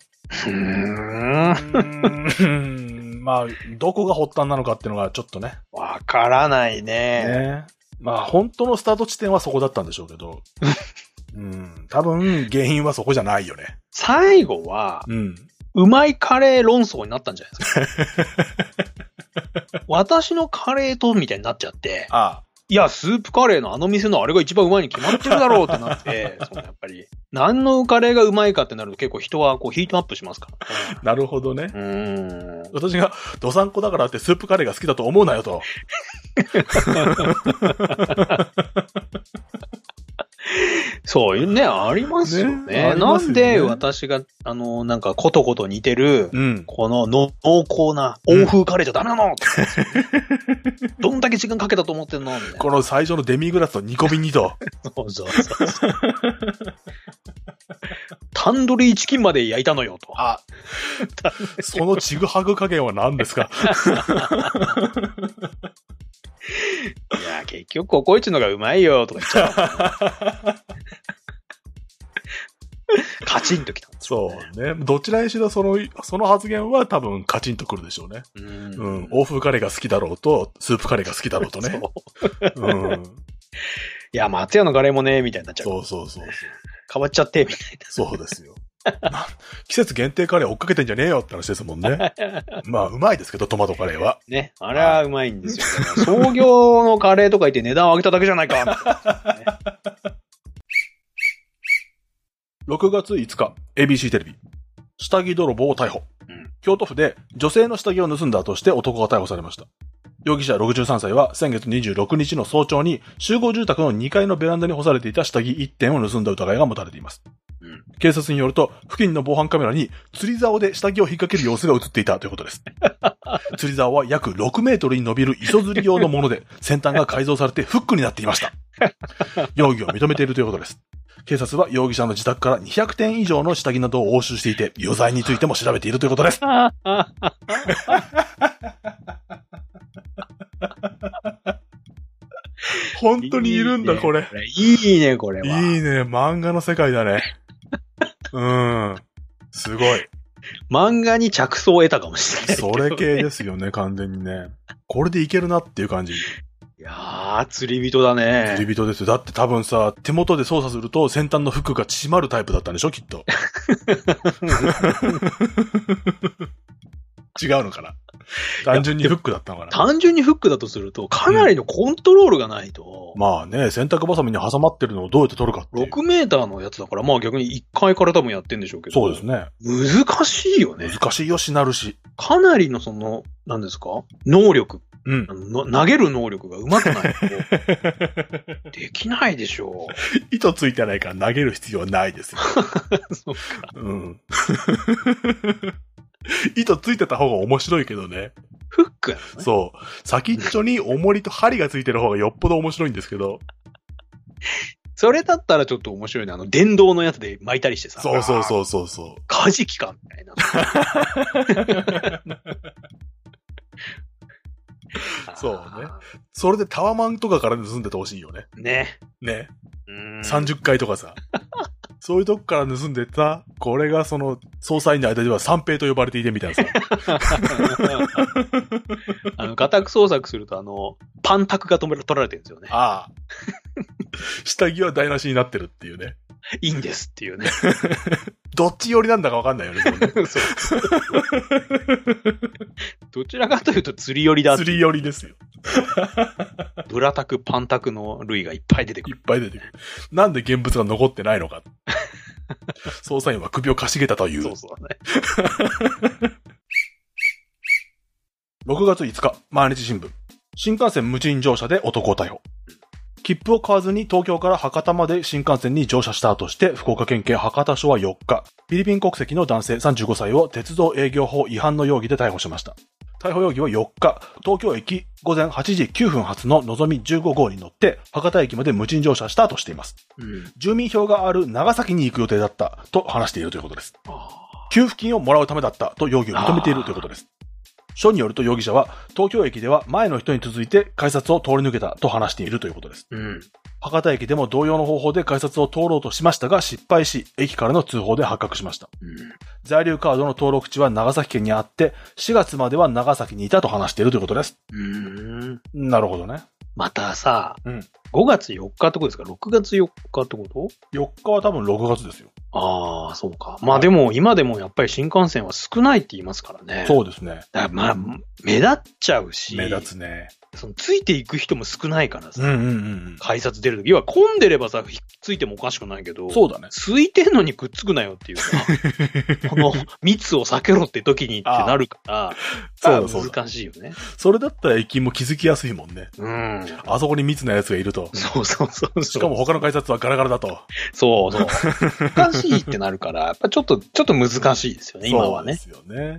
まあ、どこが発端なのかっていうのがちょっとね。 わからないね。 まあ、本当のスタート地点はそこだったんでしょうけど。多分、原因はそこじゃないよね。 最後は、うまいカレー論争になったんじゃないですか。私のカレーと、みたいになっちゃって。いや、スープカレーのあの店のあれが一番うまいに決まってるだろうってなって、やっぱり、何のカレーがうまいかってなると結構人はこうヒートアップしますから。 なるほどね。私がドサンコだからってスープカレーが好きだと思うなよと。 そういうね、ありますよね。なんで私が、なんかことこと似てる、この濃厚な欧風カレーじゃダメなのどんだけ時間かけたと思ってんのみたいな。 この最初のデミグラスと煮込みにと。 そう。タンドリーチキンまで焼いたのよと。 そのちぐはぐ加減は何ですかいや、結局ココイチのがうまいよとか言っちゃう。カチンときたんですよね。そうね。どちらにしろその発言は多分カチンとくるでしょうね。欧風カレーが好きだろうと、スープカレーが好きだろうとね。 いや、松屋のカレーもね、みたいになっちゃう。 そう。 変わっちゃって、みたいな。 そうですよ。季節限定カレー追っかけてんじゃねえよって話ですもんね。まあ、うまいですけど、トマトカレーは。 ね。あれはうまいんですよ。創業のカレーとか言って値段を上げただけじゃないか。 6月5日、ABC テレビ。下着泥棒を逮捕。京都府で女性の下着を盗んだとして男が逮捕されました。容疑者63歳は先月26日の早朝に集合住宅の2階のベランダに干されていた下着1点を盗んだ疑いが持たれています。警察によると、付近の防犯カメラに釣り竿で下着を引っ掛ける様子が映っていたということです。釣り竿は約6メートルに伸びる磯釣り用のもので、先端が改造されてフックになっていました。容疑を認めているということです。警察は容疑者の自宅から200点以上の下着などを押収していて、余罪についても調べているということです。本当にいるんだ、これ。 いいね、これは。 いいね、漫画の世界だね。すごい。 漫画に着想を得たかもしれない。 それ系ですよね、完全にね。これでいけるなっていう感じ。 いやー、釣り人だね。 釣り人ですよ。だって多分さ、手元で操作すると先端のフックが締まるタイプだったんでしょ、きっと。違うのかな。単純にフックだったのかな。 単純にフックだとすると、かなりのコントロールがないと。 まあね、洗濯バサミに挟まってるのをどうやって取るかって。 6メーターのやつだから、まあ逆に1階から多分やってんでしょうけど。 そうですね。 難しいよね。 難しいよしなるし。 かなりの何ですか能力うん。投げる能力が上手くないと、できないでしょう。糸ついてないから投げる必要はないですよ。 そうか。 うん。糸ついてた方が面白いけどね。 フックやろね。 そう。先っちょに重りと針がついてる方がよっぽど面白いんですけど。 それだったらちょっと面白いね。電動のやつで巻いたりしてさ。 そうそうそうそうそう。 カジキかみたいな。 そうね。それでタワマンとかから盗んでてほしいよね。 ね。 ね。30階とかさ。そういうとこから盗んでた、これがその、捜査員の間では三平と呼ばれていてみたいなさ。 家宅捜索するとパンタクが取られてるんですよね。 ああ。下着は台無しになってるっていうね。 いいんですっていうね。 どっち寄りなんだかわかんないよね。 そうどちらかというと釣り寄りだ。 釣り寄りですよ。 ブラタク、パンタクの類がいっぱい出てくる。 いっぱい出てくる。なんで現物が残ってないのか。捜査員は首をかしげたという。 そうそうね。 6月5日、毎日新聞。新幹線無賃乗車で男を逮捕。切符を買わずに東京から博多まで新幹線に乗車したとして福岡県警博多署は4日、フィリピン国籍の男性35歳を鉄道営業法違反の容疑で逮捕しました。逮捕容疑は4日、東京駅午前8時9分発ののぞみ15号に乗って博多駅まで無賃乗車したとしています。住民票がある長崎に行く予定だったと話しているということです。給付金をもらうためだったと容疑を認めているということです。署によると容疑者は東京駅では前の人に続いて改札を通り抜けたと話しているということです。博多駅でも同様の方法で改札を通ろうとしましたが失敗し、駅からの通報で発覚しました。在留カードの登録地は長崎県にあって、4月までは長崎にいたと話しているということです。なるほどね。 またさ、5月4日ってことですか ?6 月4日ってこと ?4 日は多分6月ですよ。 ああ、そうか。まあでも、今でもやっぱり新幹線は少ないって言いますからね。 そうですね。 だからまあ、目立っちゃうし。 目立つね。 ついていく人も少ないからさ。改札出るとき。要は混んでればさ、ついてもおかしくないけど。 そうだね。 空いてんのにくっつくなよっていうさ。この密を避けろって時にってなるから、そう難しいよね。 それだったら駅員も気づきやすいもんね。あそこに密な奴がいると。 そう。 しかも他の改札はガラガラだと。 そう。難しいってなるから、やっぱちょっと難しいですよね、今はね。 そうですよね。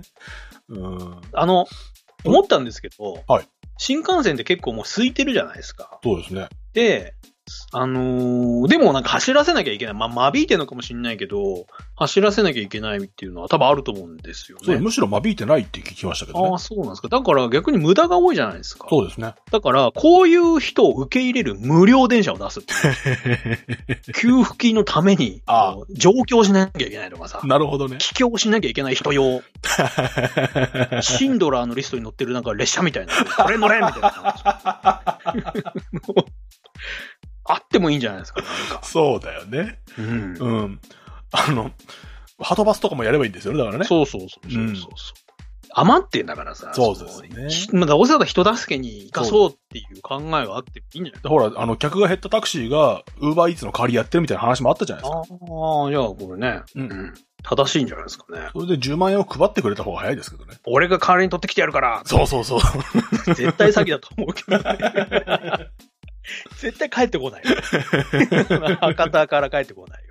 思ったんですけど、 はい。 新幹線って結構もう空いてるじゃないですか。 そうですね。 で、でもなんか走らせなきゃいけない。まあ、間引いてるのかもしれないけど、走らせなきゃいけないっていうのは多分あると思うんですよね。 そう、むしろ間引いてないって聞きましたけどね。 ああ、そうなんですか。だから逆に無駄が多いじゃないですか。 そうですね。 だから、こういう人を受け入れる無料電車を出すって給付金のために、上京しなきゃいけないとかさ。 なるほどね。 帰郷しなきゃいけない人用。シンドラーのリストに載ってるなんか列車みたいな。これ乗れみたいな。あってもいいんじゃないですか、なんか。 そうだよね。ハトバスとかもやればいいんですよね、だからね。 そう。余ってんだからさ。 そうですね。 まだわざわざ人助けに生かそうっていう考えがあってもいいんじゃないですか。 ほら、客が減ったタクシーが、ウーバーイーツの代わりやってるみたいな話もあったじゃないですか。 ああ、じゃあこれね。正しいんじゃないですかね。 それで10万円を配ってくれた方が早いですけどね。 俺が代わりに取ってきてやるから。 そう。 絶対詐欺だと思うけどね。絶対帰ってこないよ。博多から帰ってこないよ。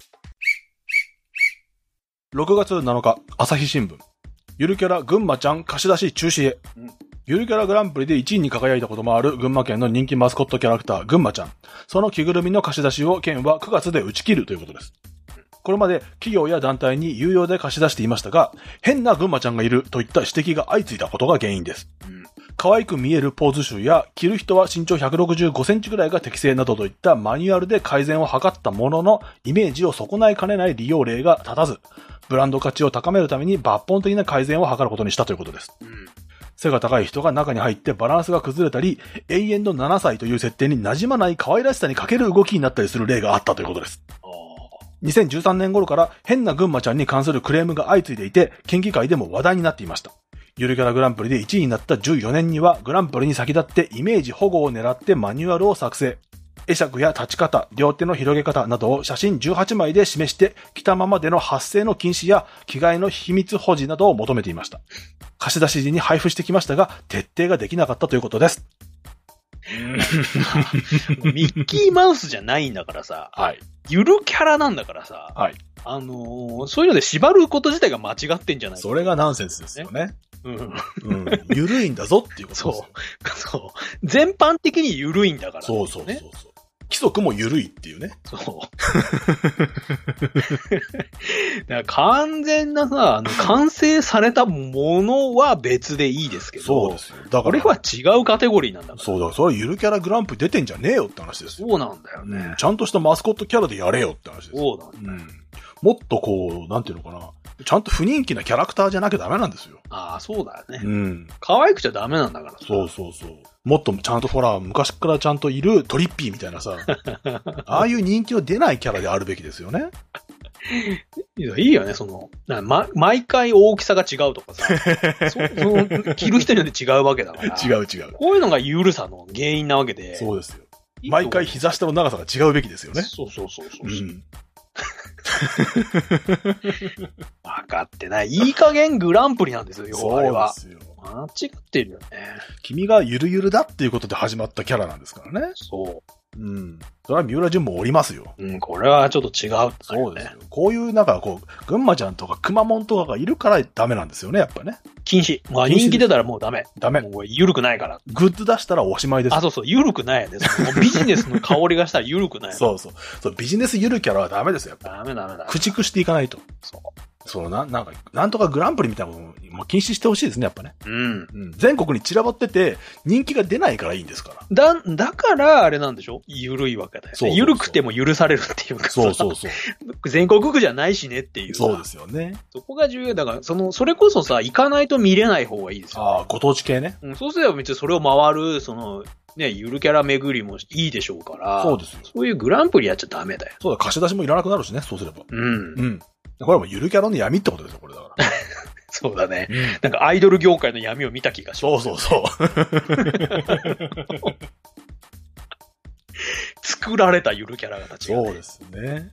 6月7日、朝日新聞。ゆるキャラ群馬ちゃん貸し出し中止へ。ゆるキャラグランプリで1位に輝いたこともある群馬県の人気マスコットキャラクター群馬ちゃん。その着ぐるみの貸し出しを県は9月で打ち切るということです。これまで企業や団体に有料で貸し出していましたが、変な群馬ちゃんがいるといった指摘が相次いだことが原因です。可愛く見えるポーズ集や着る人は身長165センチぐらいが適正などといったマニュアルで改善を図ったもののイメージを損ないかねない利用例が立たず、ブランド価値を高めるために抜本的な改善を図ることにしたということです。背が高い人が中に入ってバランスが崩れたり、永遠の7歳という設定に馴染まない可愛らしさに欠ける動きになったりする例があったということです。2013年頃から変な群馬ちゃんに関するクレームが相次いでいて、県議会でも話題になっていました。ゆるキャラグランプリで1位になった14年にはグランプリに先立ってイメージ保護を狙ってマニュアルを作成。 会釈や立ち方、両手の広げ方などを写真18枚で示して着たままでの発声の禁止や着替えの秘密保持などを求めていました。貸し出し時に配布してきましたが、徹底ができなかったということです。 ミッキーマウスじゃないんだからさ、 はい。 ゆるキャラなんだからさ、 はい。 そういうので縛ること自体が間違ってんじゃないか。 それがナンセンスですよね。 うん。 ゆるいんだぞっていうことですよ。 そう。全般的にゆるいんだから、ね。 そう。規則もゆるいっていうね。 そう。だから完全なさ、完成されたものは別でいいですけど。 そうですよ。だから。これは違うカテゴリーなんだから。 そうだ。それはゆるキャラグランプリ出てんじゃねえよって話ですよ。 そうなんだよね。 ちゃんとしたマスコットキャラでやれよって話ですよ。 そうなんだよ。 もっとこう、なんていうのかな。ちゃんと不人気なキャラクターじゃなきゃダメなんですよ。 ああ、そうだよね。可愛くちゃダメなんだからさ。 そう。もっとちゃんとほら、昔からちゃんといるトリッピーみたいなさ、ああいう人気の出ないキャラであるべきですよね。 いいよね、毎回大きさが違うとかさ、着る人によって違うわけだから。 違う。 こういうのがゆるさの原因なわけで。 そうですよ。毎回膝下の長さが違うべきですよね。 そう。分かってない。いい加減グランプリなんですよ、 そうですよ。 間違ってるよね。 君がゆるゆるだっていうことで始まったキャラなんですからね。 そう。 それは三浦淳もおりますよ。 これはちょっと違う、ね。 そうですよ。こういうなんか群馬ちゃんとかくまモンとかがいるからダメなんですよね、やっぱね。 禁止。まあ人気出たらもうダメ。もうゆるくないから。 グッズ出したらおしまいです。 あ、そう。ゆるくないです。ビジネスの香りがしたらゆるくない。 そう。ビジネスゆるキャラはダメですよ、やっぱ。 ダメ。 駆逐していかないと。そう。なんとかグランプリみたいなものも禁止してほしいですね、やっぱね。全国に散らばってて、人気が出ないからいいんですから。 だから、あれなんでしょ？ゆるいわけだよね。ゆるくても許されるっていうか。 そう。 全国区じゃないしねっていう。 そうですよね。 そこが重要だから、それこそさ、行かないと見れない方がいいですよ、ね。 ああ、ご当地系ね。 そうすれば別にそれを回る、ゆるキャラ巡りもいいでしょうから。 そうですよ。 そういうグランプリやっちゃダメだよ。 そうだ、貸し出しもいらなくなるしね、そうすれば。これはもうゆるキャラの闇ってことですよ、これだから。 そうだね。なんかアイドル業界の闇を見た気がします。 そう。 作られたゆるキャラが立ち上がる。 そうですね。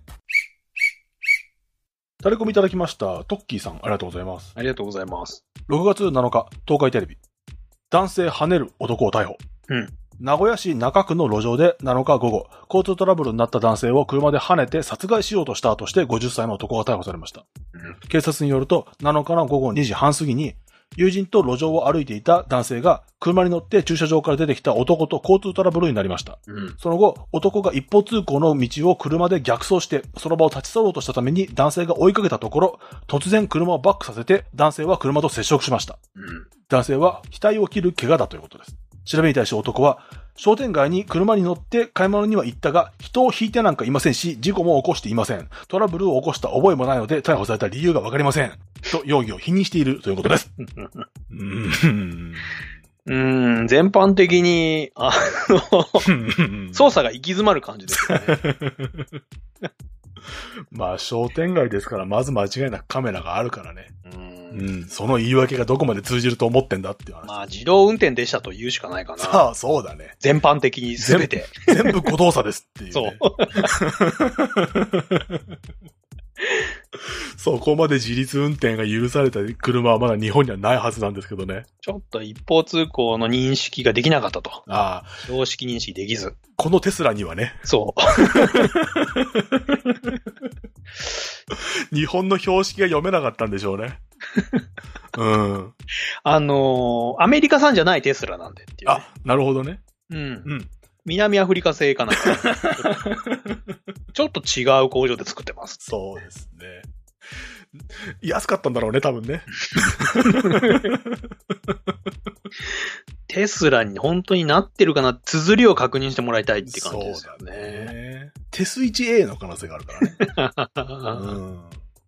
タレコミいただきました。トッキーさん、ありがとうございます。 ありがとうございます。 6月7日、東海テレビ。男性跳ねる男を逮捕。名古屋市中区の路上で7日午後、交通トラブルになった男性を車で跳ねて殺害しようとしたとして50歳の男が逮捕されました。警察によると、7日の午後2時半過ぎに、友人と路上を歩いていた男性が車に乗って駐車場から出てきた男と交通トラブルになりました。その後、男が一方通行の道を車で逆走して、その場を立ち去ろうとしたために男性が追いかけたところ、突然車をバックさせて男性は車と接触しました。男性は額を切る怪我だということです。調べに対し男は、商店街に車に乗って買い物には行ったが、人を引いてなんかいませんし、事故も起こしていません。トラブルを起こした覚えもないので、逮捕された理由がわかりません。と容疑を否認しているということです。 全般的に、捜査が行き詰まる感じですね。 まあ、商店街ですから、まず間違いなくカメラがあるからね。その言い訳がどこまで通じると思ってんだっていう話。 まあ、自動運転でしたと言うしかないかな。 さあ、そうだね。 全般的に全て。 全部誤動作ですっていう、ね。 そう。 そこまで自律運転が許された車はまだ日本にはないはずなんですけどね。 ちょっと一方通行の認識ができなかったと。 ああ。 標識認識できず。 このテスラにはね。 そう。 日本の標識が読めなかったんでしょうね。 アメリカ産じゃないテスラなんでっていう、ね。 あ、なるほどね。 南アフリカ製かなんか。ちょっと違う工場で作ってます。 そうですね。安かったんだろうね、多分ね。 テスラに本当になってるかな、綴りを確認してもらいたいって感じですよね。そうだね。 テス 1A の可能性があるからね。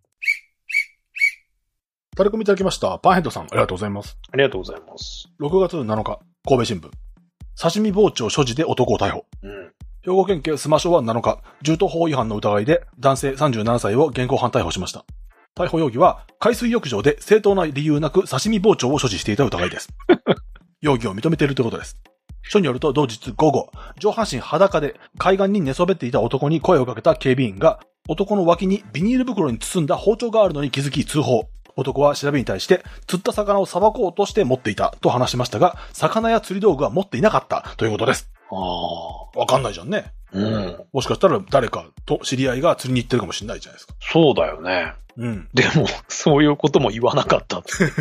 タレコミいただきました。パンヘッドさん、ありがとうございます。 ありがとうございます。 6月7日、神戸新聞。刺身包丁所持で男を逮捕。兵庫県警須磨署は7日、銃刀法違反の疑いで男性37歳を現行犯逮捕しました。逮捕容疑は、海水浴場で正当な理由なく刺身包丁を所持していた疑いです。容疑を認めているということです。 書によると同日午後、上半身裸で海岸に寝そべっていた男に声をかけた警備員が、男の脇にビニール袋に包んだ包丁があるのに気づき通報。男は調べに対して、釣った魚をさばこうとして持っていたと話しましたが、魚や釣り道具は持っていなかったということです。わかんないじゃんね。うん。もしかしたら誰かと知り合いが釣りに行ってるかもしれないじゃないですか。 そうだよね。うん。でも、そういうことも言わなかった。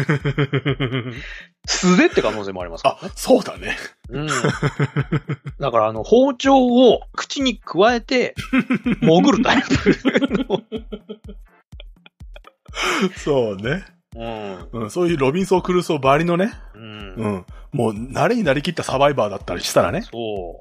素手って可能性もありますからね。 あ、そうだね。 うん。だから包丁を口に加えて、潜るタイプの。 そうね。うん。そういうロビンソン・クルーソーばりのね。うん。もう、慣れになりきったサバイバーだったりしたらね。 そう。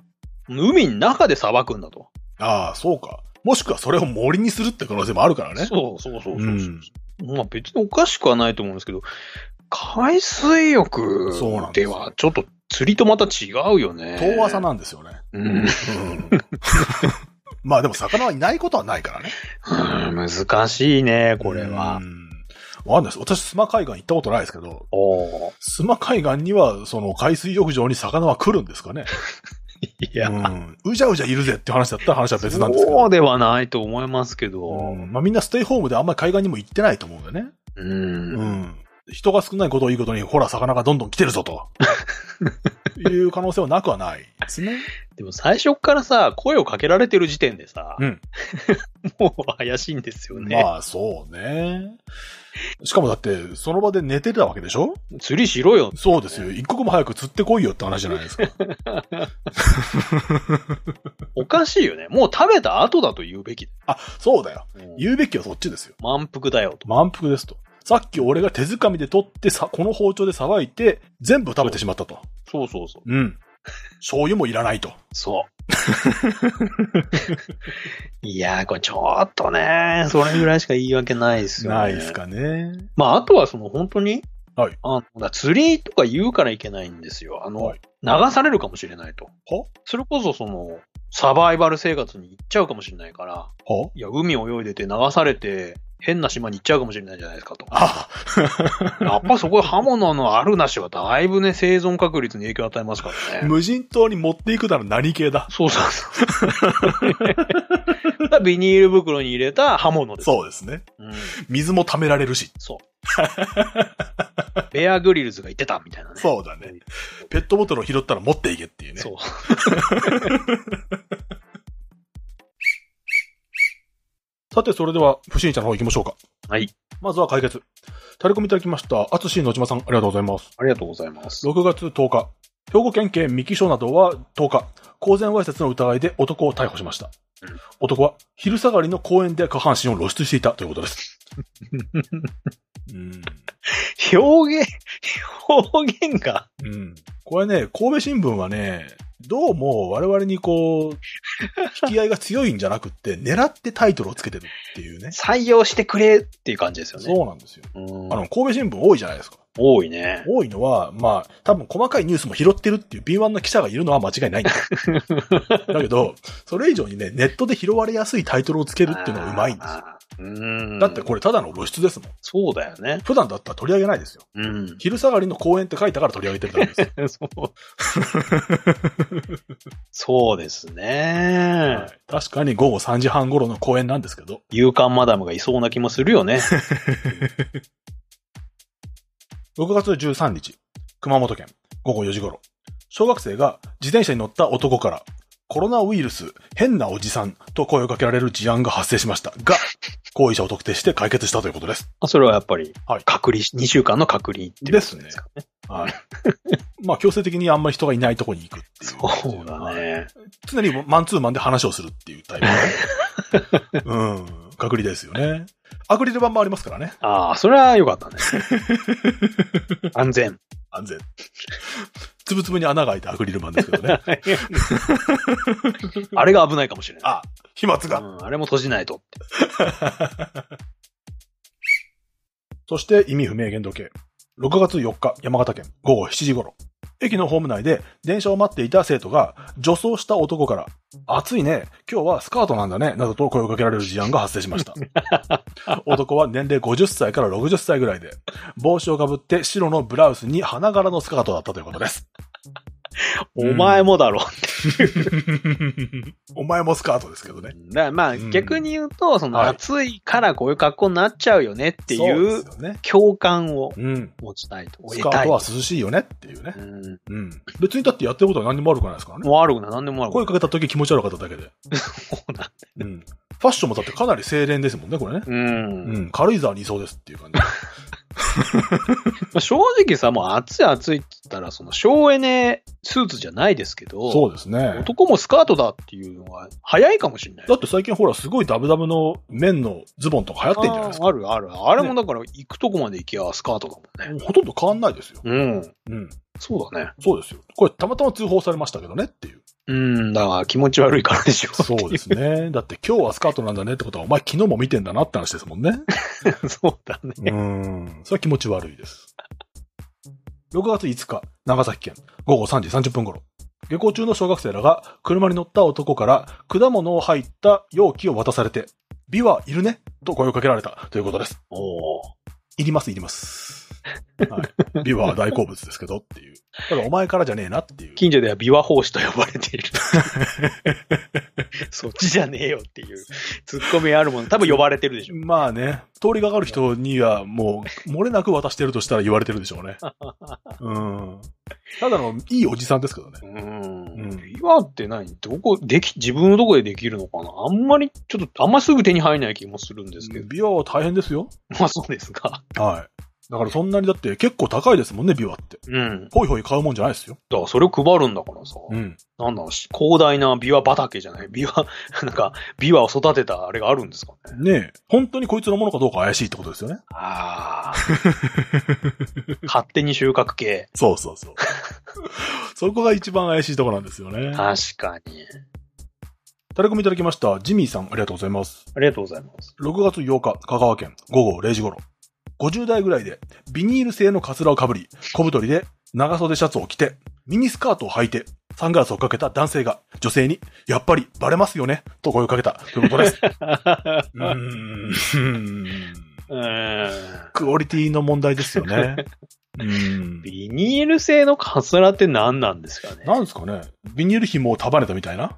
海の中で捌くんだと。 ああ、そうか。もしくはそれを森にするって可能性もあるからね。 そう。まあ別におかしくはないと思うんですけど、海水浴ではちょっと釣りとまた違うよね。 遠浅なんですよね。まあでも魚はいないことはないからね。難しいね、これは。 わかんないです。私、須磨海岸行ったことないですけど、須磨海岸には、その海水浴場に魚は来るんですかね。 いや、 うじゃうじゃいるぜって話だったら話は別なんですけど。 そうではないと思いますけど。 まあみんなステイホームであんまり海岸にも行ってないと思うんだよね。人が少ないことをいいことに、ほら、魚がどんどん来てるぞと。いう可能性はなくはないですね。 でも最初からさ、声をかけられてる時点でさ、もう怪しいんですよね。 まあそうね。しかもだって、その場で寝てたわけでしょ？ 釣りしろよ。 そうですよ。一刻も早く釣ってこいよって話じゃないですか。 おかしいよね。もう食べた後だと言うべき。 あ、そうだよ。言うべきはそっちですよ。 満腹だよと。 満腹ですと。さっき俺が手づかみで取ってこの包丁でさばいて、全部食べてしまったと。 そう。 うん。醤油もいらないと。 そう。いやー、これちょっとね、それぐらいしか言い訳ないですよね。 ないですかね。 まあ、あとは本当に、 はい。 釣りとか言うからいけないんですよ。流されるかもしれないと。それこそサバイバル生活に行っちゃうかもしれないから。いや、海泳いでて流されて、変な島に行っちゃうかもしれないじゃないですかと。やっぱそこで刃物のあるなしはだいぶね、生存確率に影響を与えますからね。 無人島に持っていくなら何系だ？ そう。ビニール袋に入れた刃物です。 そうですね。水も溜められるし。 そう。ベアグリルズが言ってたみたいなね。 そうだね。ペットボトルを拾ったら持っていけっていうね。そう。さて、それでは、不審者の方行きましょうか。 はい。 まずは解決。タレコミいただきました。あつしのちまさん、ありがとうございます。 ありがとうございます。 6月10日、兵庫県警三木署などは10日、公然わいせつの疑いで男を逮捕しました。男は、昼下がりの公園で下半身を露出していたということです。 表現が。 これね、神戸新聞はね、どうも我々に引き合いが強いんじゃなくって、狙ってタイトルをつけてるっていうね。 採用してくれっていう感じですよね。 そうなんですよ。神戸新聞多いじゃないですか。 多いね。 多いのは、まあ、多分細かいニュースも拾ってるっていう敏腕な記者がいるのは間違いないんだ。だけど、それ以上にね、ネットで拾われやすいタイトルをつけるっていうのがうまいんですよ。だってこれただの露出ですもん。 そうだよね。 普段だったら取り上げないですよ。昼下がりの公園って書いたから取り上げてるだけですよ。 そうですね、 確かに午後3時半頃の公園なんですけど。 勇敢マダムがいそうな気もするよね。 6月13日、熊本県午後4時頃、小学生が自転車に乗った男から、コロナウイルス、変なおじさんと声をかけられる事案が発生しましたが、行為者を特定して解決したということです。 それはやっぱり、隔離、2週間の隔離っていうことですかね。 はい。まあ強制的にあんまり人がいないところに行くっていう。 そうだね。 常にマンツーマンで話をするっていうタイプで。隔離ですよね。アクリル板もありますからね。 それは良かったね。安全。 つぶつぶに穴が開いたアクリル板ですけどね。 あれが危ないかもしれない。 飛沫が。 あれも閉じないとって。 そして意味不明限度計。6月4日、山形県午後7時頃。駅のホーム内で電車を待っていた生徒が女装した男から、暑いね、今日はスカートなんだね、などと声をかけられる事案が発生しました。男は年齢50歳から60歳ぐらいで、帽子をかぶって白のブラウスに花柄のスカートだったということです。 お前もだろって。 お前もスカートですけどね。 だからまあ、逆に言うと、その暑いからこういう格好になっちゃうよねっていう共感を持ちたいと。 スカートは涼しいよねっていうね。別にだってやってることは何にも悪くないですからね。 悪くない、何でも悪くない。 声かけた時気持ち悪かっただけで。 そうなんだ。 ファッションもだってかなり清廉ですもんね、これね。軽井沢にいそうですっていう感じ。 正直さ、もう暑いって言ったら、その省エネスーツじゃないですけど、 そうですね。 男もスカートだっていうのが早いかもしれない。 だって最近ほら、すごいダブダブの綿のズボンとか流行ってんじゃないですか。 ある。あれもだから行くとこまで行きゃスカートだもんね。 ほとんど変わんないですよ。 そうだね。 そうですよ。これたまたま通報されましたけどねっていう。 だから気持ち悪いからでしょ。 そうですね。だって今日はスカートなんだねってことは、お前昨日も見てんだなって話ですもんね。 そうだね。 それは気持ち悪いです。6月5日、長崎県、午後3時30分頃。下校中の小学生らが車に乗った男から果物を入った容器を渡されて、ビワいるねと声をかけられたということです。いります。はい。ビワは大好物ですけどっていう。ただお前からじゃねえなっていう。 近所ではビワ法師と呼ばれている。そっちじゃねえよっていうツッコミあるもの多分呼ばれてるでしょ。 まあね、通りがかる人にはもう漏れなく渡してるとしたら言われてるでしょうね。ただのいいおじさんですけどね。 ビワって何？自分のどこでできるのかな？あんまりすぐ手に入らない気もするんですけど。 ビワは大変ですよ。 まあそうですか。 はい。だからそんなにだって結構高いですもんね、ビワって。ほいほい買うもんじゃないですよ。 だからそれを配るんだからさ。なんだろう、広大なビワ畑じゃない。ビワを育てたあれがあるんですかね。 ねえ。本当にこいつのものかどうか怪しいってことですよね。 勝手に収穫系。 そう。そこが一番怪しいところなんですよね。 確かに。 タレコミいただきました。ジミーさん、ありがとうございます。 ありがとうございます。 6月8日、香川県、午後0時頃。50代ぐらいで、ビニール製のカツラをかぶり、小太りで長袖シャツを着て、ミニスカートを履いて、サングラスをかけた男性が、女性に、やっぱりバレますよね、と声をかけた、ということです。クオリティの問題ですよね。 ビニール製のカツラって何なんですかね？ なんですかね？ビニール紐を束ねたみたいな？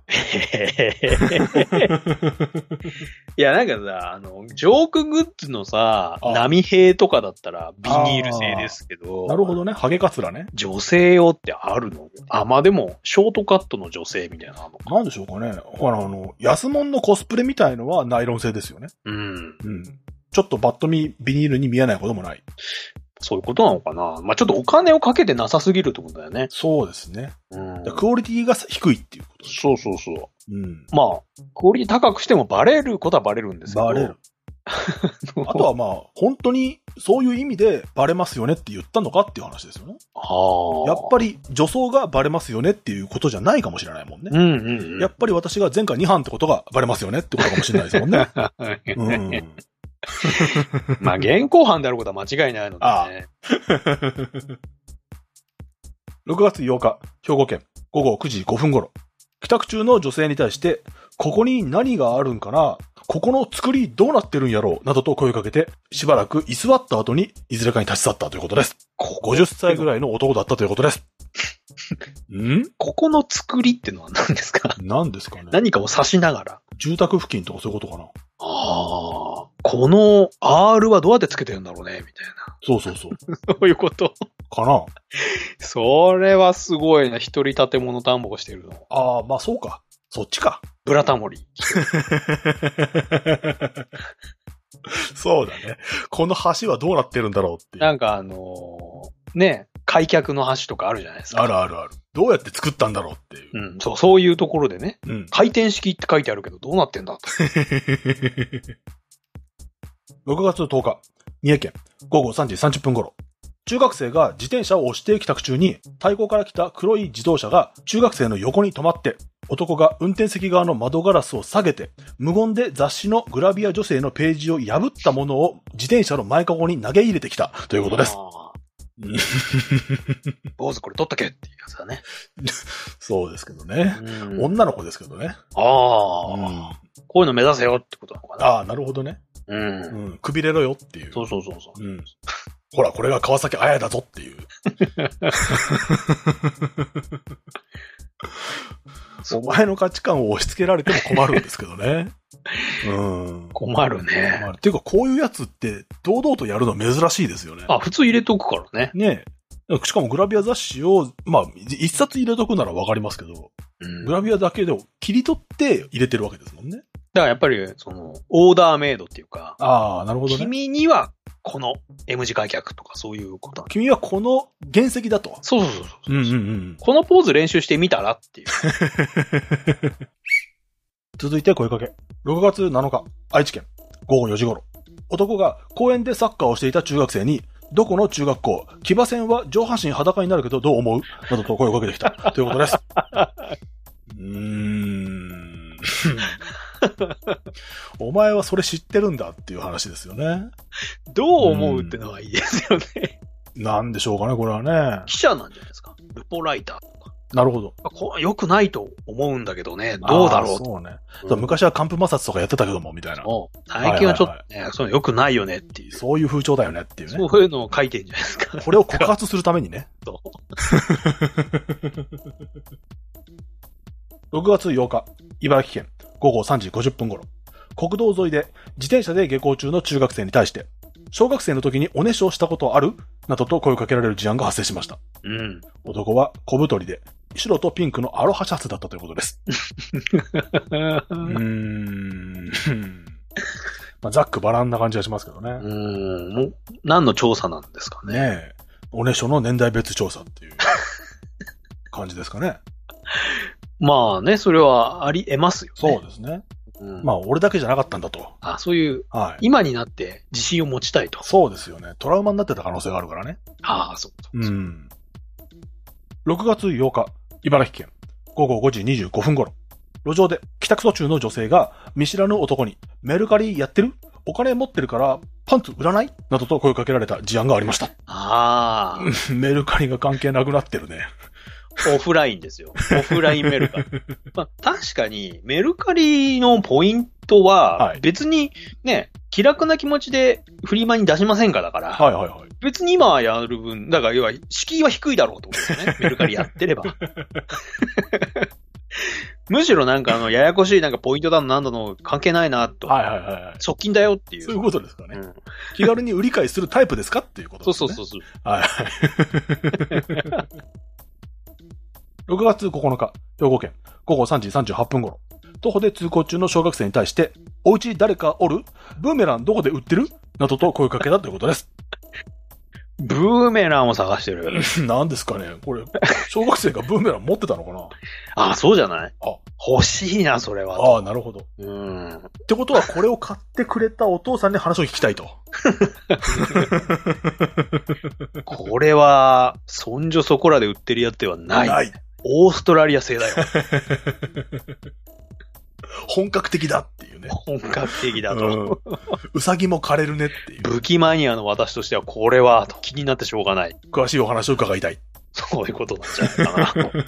いや、なんかさ、ジョークグッズのさ、波平とかだったらビニール製ですけど。 なるほどね。ハゲカツラね。 女性用ってあるの？まあでも、ショートカットの女性みたいなのか。 なんでしょうかね。安物のコスプレみたいのはナイロン製ですよね。ちょっとバッと見ビニールに見えないこともない。 そういうことなのかな。まあ、ちょっとお金をかけてなさすぎるってことだよね。 そうですね。クオリティが低いっていうこと。 そう。まあ、クオリティ高くしてもバレることはバレるんですけど。 バレる。あとはまあ、本当にそういう意味でバレますよねって言ったのかっていう話ですよね。やっぱり女装がバレますよねっていうことじゃないかもしれないもんね。やっぱり私が前回2班ってことがバレますよねってことかもしれないですもんね。 まあ、現行犯であることは間違いないのでね。 6月8日、兵庫県、午後9時5分頃。帰宅中の女性に対して、ここに何があるんかな？ここの作りどうなってるんやろうなどと声をかけて、しばらく居座った後に、いずれかに立ち去ったということです。50歳ぐらいの男だったということです。 ここの作りってのは何ですか？ 何ですかね？ 何かを指しながら。 住宅付近とかそういうことかな。 この R はどうやってつけてるんだろうねみたいな。 そう。 そういうことかな。 それはすごいな。一人建物田んぼをしてるの。 まあそうか。そっちか。 ブラタモリ。 そうだね。この橋はどうなってるんだろうっていう。 なんか開脚の橋とかあるじゃないですか。 ある。どうやって作ったんだろうっていう。 そういうところでね。回転式って書いてあるけど、どうなってんだと。 6月10日、三重県、午後3時30分頃。中学生が自転車を押して帰宅中に、対向から来た黒い自動車が中学生の横に止まって、男が運転席側の窓ガラスを下げて、無言で雑誌のグラビア女性のページを破ったものを自転車の前かごに投げ入れてきたということです。 坊主これ取っとけっていうやつだね。 そうですけどね。女の子ですけどね。 こういうの目指せよってことなのかな。 なるほどね。くびれろよっていう。 そう。 ほら、これが川崎綾だぞっていう。お前の価値観を押し付けられても困るんですけどね。 困るね。 っていうか、こういうやつって、堂々とやるの珍しいですよね。 普通入れとくからね。 ねえ。しかもグラビア雑誌を、一冊入れとくならわかりますけど、グラビアだけで切り取って入れてるわけですもんね。 だからやっぱり、オーダーメイドっていうか。 なるほどね。 君には、この M 字開脚とかそういうこと。 君はこの原石だと。 そう。このポーズ練習してみたらっていう。 続いて声かけ。6月7日、愛知県、午後4時頃。男が公園でサッカーをしていた中学生に、どこの中学校、騎馬戦は上半身裸になるけどどう思うなどと声をかけてきた。ということです。お前はそれ知ってるんだっていう話ですよね。 どう思うってのはいいですよね。 なんでしょうかね、これはね。 記者なんじゃないですか。ルポライターとか。 なるほど。 良くないと思うんだけどね。どうだろう。 そうね。昔は寒風摩擦とかやってたけども、みたいな。 最近はちょっとね、そういうの良くないよねっていう。 そういう風潮だよねっていうね。 そういうのを書いてるんじゃないですか。 これを告発するためにね。 そう。 6月8日、茨城県、午後3時50分頃。国道沿いで自転車で下校中の中学生に対して、小学生の時におねしょをしたことあるなどと声をかけられる事案が発生しました。男は小太りで、白とピンクのアロハシャツだったということです。ざっくばらんな感じがしますけどね。 もう何の調査なんですかね。 おねしょの年代別調査っていう感じですかね。 まあね、それはあり得ますよね。 そうですね。俺だけじゃなかったんだと。 そういう、今になって自信を持ちたいと。 そうですよね。トラウマになってた可能性があるからね。 そう。 6月8日、茨城県、午後5時25分頃。路上で帰宅途中の女性が見知らぬ男に、メルカリやってる？お金持ってるからパンツ売らない？などと声をかけられた事案がありました。メルカリが関係なくなってるね。 オフラインですよ。オフラインメルカリ。確かに、メルカリのポイントは、別にね、気楽な気持ちでフリマに出しませんかだから。別に今やる分、だから要は、敷居は低いだろうってことですよね。メルカリやってれば。むしろなんかややこしいなんかポイントだのなんだの関係ないなと。側近だよっていう。 そういうことですかね。気軽に売り買いするタイプですかっていうことですね。 そう。 6月9日、兵庫県、午後3時38分頃。徒歩で通行中の小学生に対して、お家誰かおる？ブーメランどこで売ってる？などと声をかけたということです。 ブーメランを探してる。 何ですかねこれ、小学生がブーメラン持ってたのかなそうじゃない？欲しいな、それは。 なるほど。ってことは、これを買ってくれたお父さんに話を聞きたいと。 これは、そんじょそこらで売ってるやつではない。オーストラリア製だよ。 本格的だっていうね。 本格的だと。 うさぎも枯れるねっていう。 武器マニアの私としてはこれは気になってしょうがない。 詳しいお話を伺いたい。 そういうことなんじゃないかな。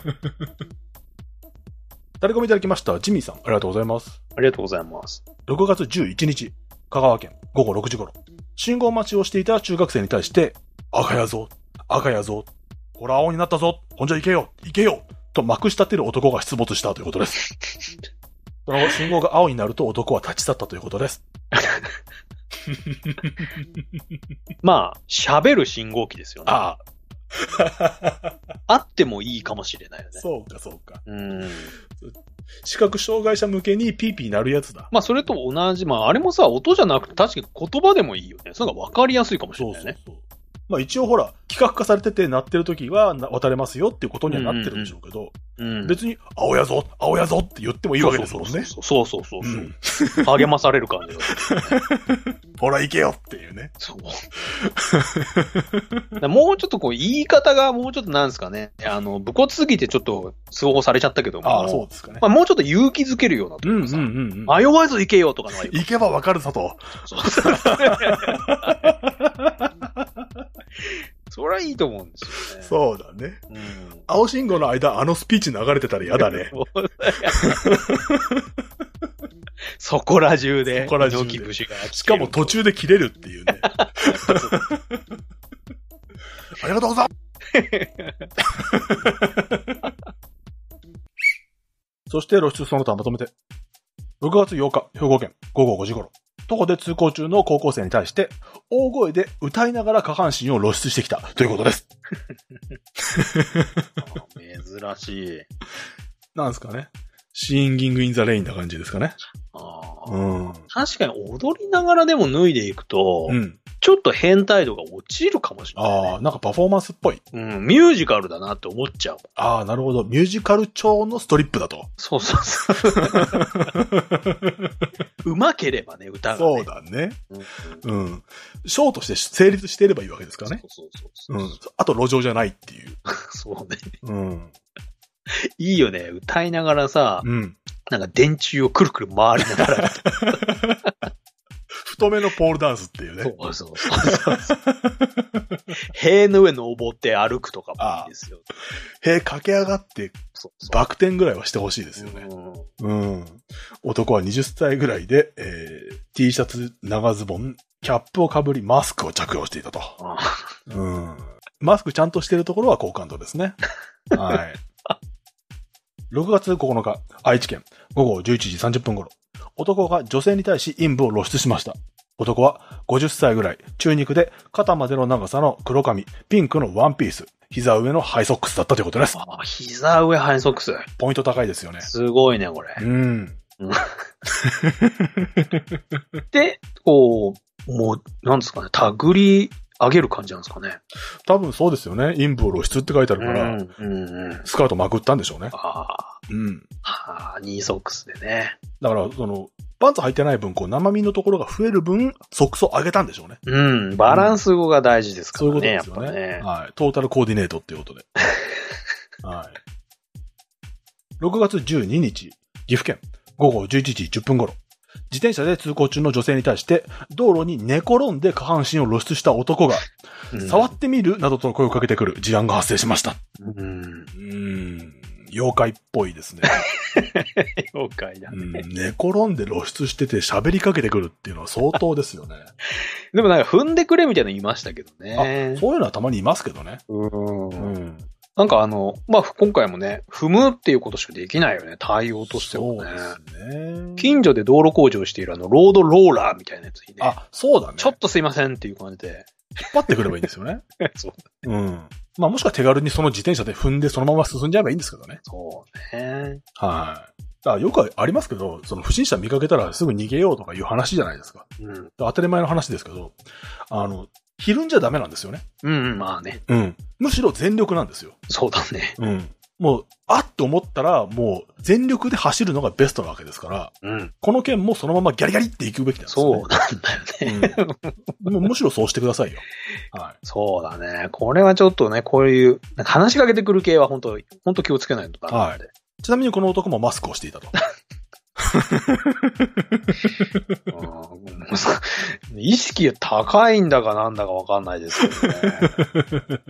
タレコミいただきました。ジミーさん、ありがとうございます。 ありがとうございます。 6月11日、香川県午後6時頃。信号待ちをしていた中学生に対して、赤やぞ、赤やぞ。ほら青になったぞ。ほんじゃ行けよ、行けよ。とまくし立てる男が出没したということです。その後、信号が青になると男は立ち去ったということです。 喋る信号機ですよね。あってもいいかもしれないよね。 そうか。視覚障害者向けにピーピー鳴るやつだ。 それと同じ、あれもさ、音じゃなくて確かに言葉でもいいよね。それが分かりやすいかもしれないね。そう。 一応ほら、企画化されてて鳴ってる時は渡れますよっていうことにはなってるんでしょうけど、別に、青やぞって言ってもいいわけですもんね。 そう。励まされる感じだ。 ほら行けよっていうね。 そう。もうちょっと言い方がもうちょっとなんですかね。武骨すぎてちょっと通報されちゃったけども。 そうですかね。 もうちょっと勇気づけるようなというかさ。迷わず行けよとかの行けばわかるさと。 それはいいと思うんですよね。 そうだね。青信号の間、スピーチ流れてたら嫌だね。 そこら中で。 しかも途中で切れるっていうね。 ありがとうございますそして露出その他まとめて。6月8日、兵庫県午後5時頃。徒歩で通行中の高校生に対して、大声で歌いながら下半身を露出してきたということです。 珍しい。 なんですかね。シンギングインザレインな感じですかね。 確かに踊りながらでも脱いでいくと、ちょっと変態度が落ちるかもしれない、ね。 なんかパフォーマンスっぽい。 ミュージカルだなって思っちゃう。 なるほど。ミュージカル調のストリップだと。 そうそうそう。うまければね、歌が、ね。 そうだね。ショーとして成立していればいいわけですからね。あと路上じゃないっていう。 そうね。いいよね。歌いながらさ、なんか電柱をくるくる回りながら。 太めのポールダンスっていうね。 そう。塀の上登って歩くとかもいいですよ。 塀駆け上がって、バク転ぐらいはしてほしいですよね。男は20歳ぐらいで、T シャツ、長ズボン、キャップをかぶり、マスクを着用していたと。マスクちゃんとしてるところは好感度ですね。はい。6月9日、愛知県、午後11時30分頃。男が女性に対し陰部を露出しました。男は50歳ぐらい、中肉で肩までの長さの黒髪、ピンクのワンピース、膝上のハイソックスだったということです。 膝上ハイソックス。 ポイント高いですよね。 すごいね、これ。で、こう、もう、なんですかね、手繰り上げる感じなんですかね。 多分そうですよね。陰部を露出って書いてあるから、スカートまくったんでしょうね。 ニーソックスでね。 だから、パンツ履いてない分、生身のところが増える分、ソックスを上げたんでしょうね。 バランス語が大事ですからね。 そういうことですよね。はい。トータルコーディネートっていうことで。はい。6月12日、岐阜県、午後11時10分頃。自転車で通行中の女性に対して、道路に寝転んで下半身を露出した男が、触ってみるなどと声をかけてくる事案が発生しました。妖怪っぽいですね。 妖怪だね。 寝転んで露出してて喋りかけてくるっていうのは相当ですよね。 でもなんか踏んでくれみたいなの言いましたけどね。 そういうのはたまにいますけどね。 なんか今回もね、踏むっていうことしかできないよね、対応としてはね。そうですね。近所で道路工事をしているロードローラーみたいなやつにね。 そうだね。 ちょっとすいませんっていう感じで。 引っ張ってくればいいんですよね。 そう。 もしくは手軽にその自転車で踏んでそのまま進んじゃえばいいんですけどね。 そうね。 はい。よくありますけど、不審者見かけたらすぐ逃げようとかいう話じゃないですか。当たり前の話ですけど、ひるんじゃダメなんですよね。 まあね。 むしろ全力なんですよ。 そうだね。 もう、って思ったら、もう、全力で走るのがベストなわけですから、この件もそのままギャリギャリっていくべきなんですよね。 そうなんだよね。 むしろそうしてくださいよ。 はい。そうだね。これはちょっとね、こういう、話しかけてくる系は本当気をつけないとダメなんで。はい。 ちなみにこの男もマスクをしていたと。 意識が高いんだかなんだかわかんないですけどね。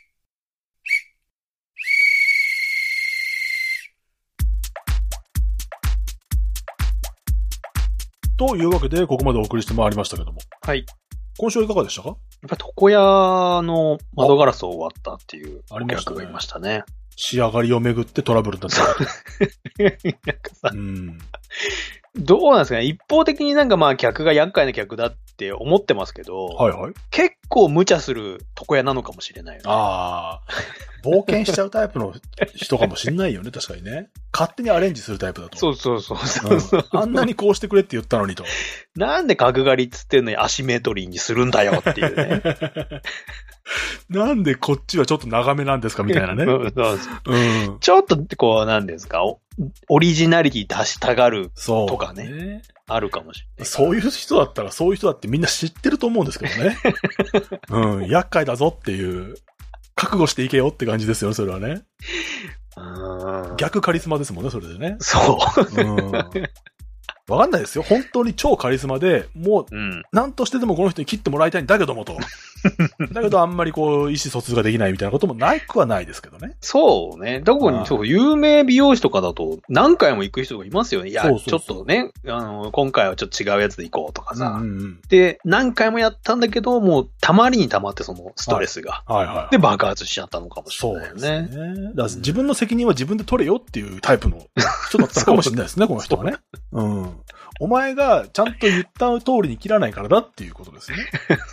というわけで、ここまでお送りしてまいりましたけども。 はい。 今週はいかがでしたか？やっぱ床屋の窓ガラスを割ったっていうお客がいましたね。 仕上がりをめぐってトラブルになった。 なんかさ、どうなんですかね。一方的になんか客が厄介な客だって思ってますけど、結構無茶する床屋なのかもしれないよね。 冒険しちゃうタイプの人かもしんないよね、確かにね。勝手にアレンジするタイプだと。 そう。 あんなにこうしてくれって言ったのにと。 なんで角刈りっつってんのにアシメトリーにするんだよっていうね。 なんでこっちはちょっと長めなんですかみたいなね。 ちょっとなんですか、オリジナリティ出したがるとかね。あるかもしれない。 そういう人だったらそういう人だってみんな知ってると思うんですけどね。厄介だぞっていう。覚悟していけよって感じですよね、それはね。逆カリスマですもんね、それでね。 そう。 わかんないですよ。本当に超カリスマで、もう、何としてでもこの人に切ってもらいたいんだけどもと。 だけどあんまりこう、意思疎通ができないみたいなこともないくはないですけどね。 そうね。どこに、そう、有名美容師とかだと何回も行く人がいますよね。いや、ちょっとね、今回はちょっと違うやつで行こうとかさ。で、何回もやったんだけど、もうたまりにたまってそのストレスが。で、爆発しちゃったのかもしれないよね。そうですね。だから自分の責任は自分で取れよっていうタイプの人だったかもしれないですね、この人はね。お前がちゃんと言った通りに切らないからだっていうことですね。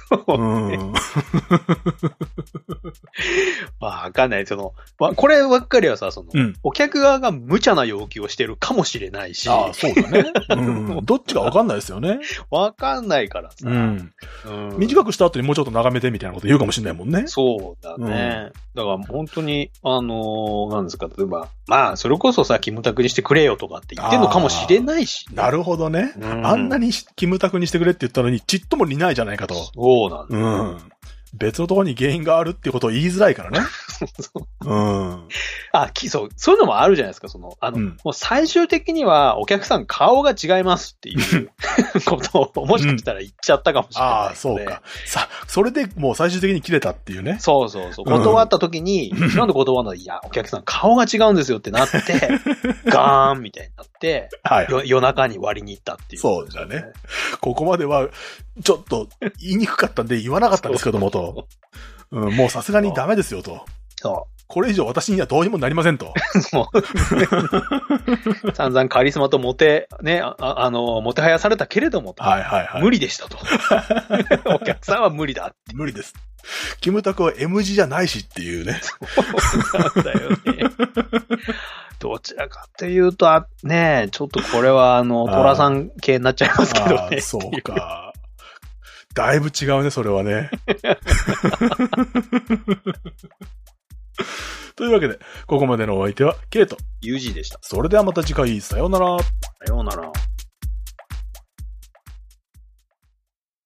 わかんない。こればっかりはさ、お客側が無茶な要求をしてるかもしれないし。 ああ、そうだね。どっちかわかんないですよね。 わかんないからさ。 短くした後にもうちょっと長めてみたいなこと言うかもしれないもんね。 そうだね。だから本当に、なんですか、例えば、まあ、それこそさ、キムタクにしてくれよとかって言ってんのかもしれないし。 なるほどね。あんなにキムタクにしてくれって言ったのに、ちっとも似ないじゃないかと。 そうなんだ。 別のところに原因があるっていうことを言いづらいからね。 そういうのもあるじゃないですか、もう最終的にはお客さん顔が違いますっていうことをもしかしたら言っちゃったかもしれない、 ああ、そうか。それでもう最終的に切れたっていうね。 そう。断った時に、なんで断るの？いや、お客さん顔が違うんですよってなって、ガーンみたいになって、夜中に割りに行ったっていう、 そうだね。ここまでは、ちょっと言いにくかったんで言わなかったんですけどもと。もうさすがにダメですよと。これ以上私にはどうにもなりませんと。 散々カリスマともてはやされたけれども、無理でしたと。お客さんは無理だって。 無理です。キムタクは M 字じゃないしっていうね。 そうなんだよね。どちらかというと、ちょっとこれはトラさん系になっちゃいますけどね。 そうか。だいぶ違うね、それはね。というわけで、ここまでのお相手は、ケイト。 ユージでした。 それではまた次回、さようなら。 さようなら。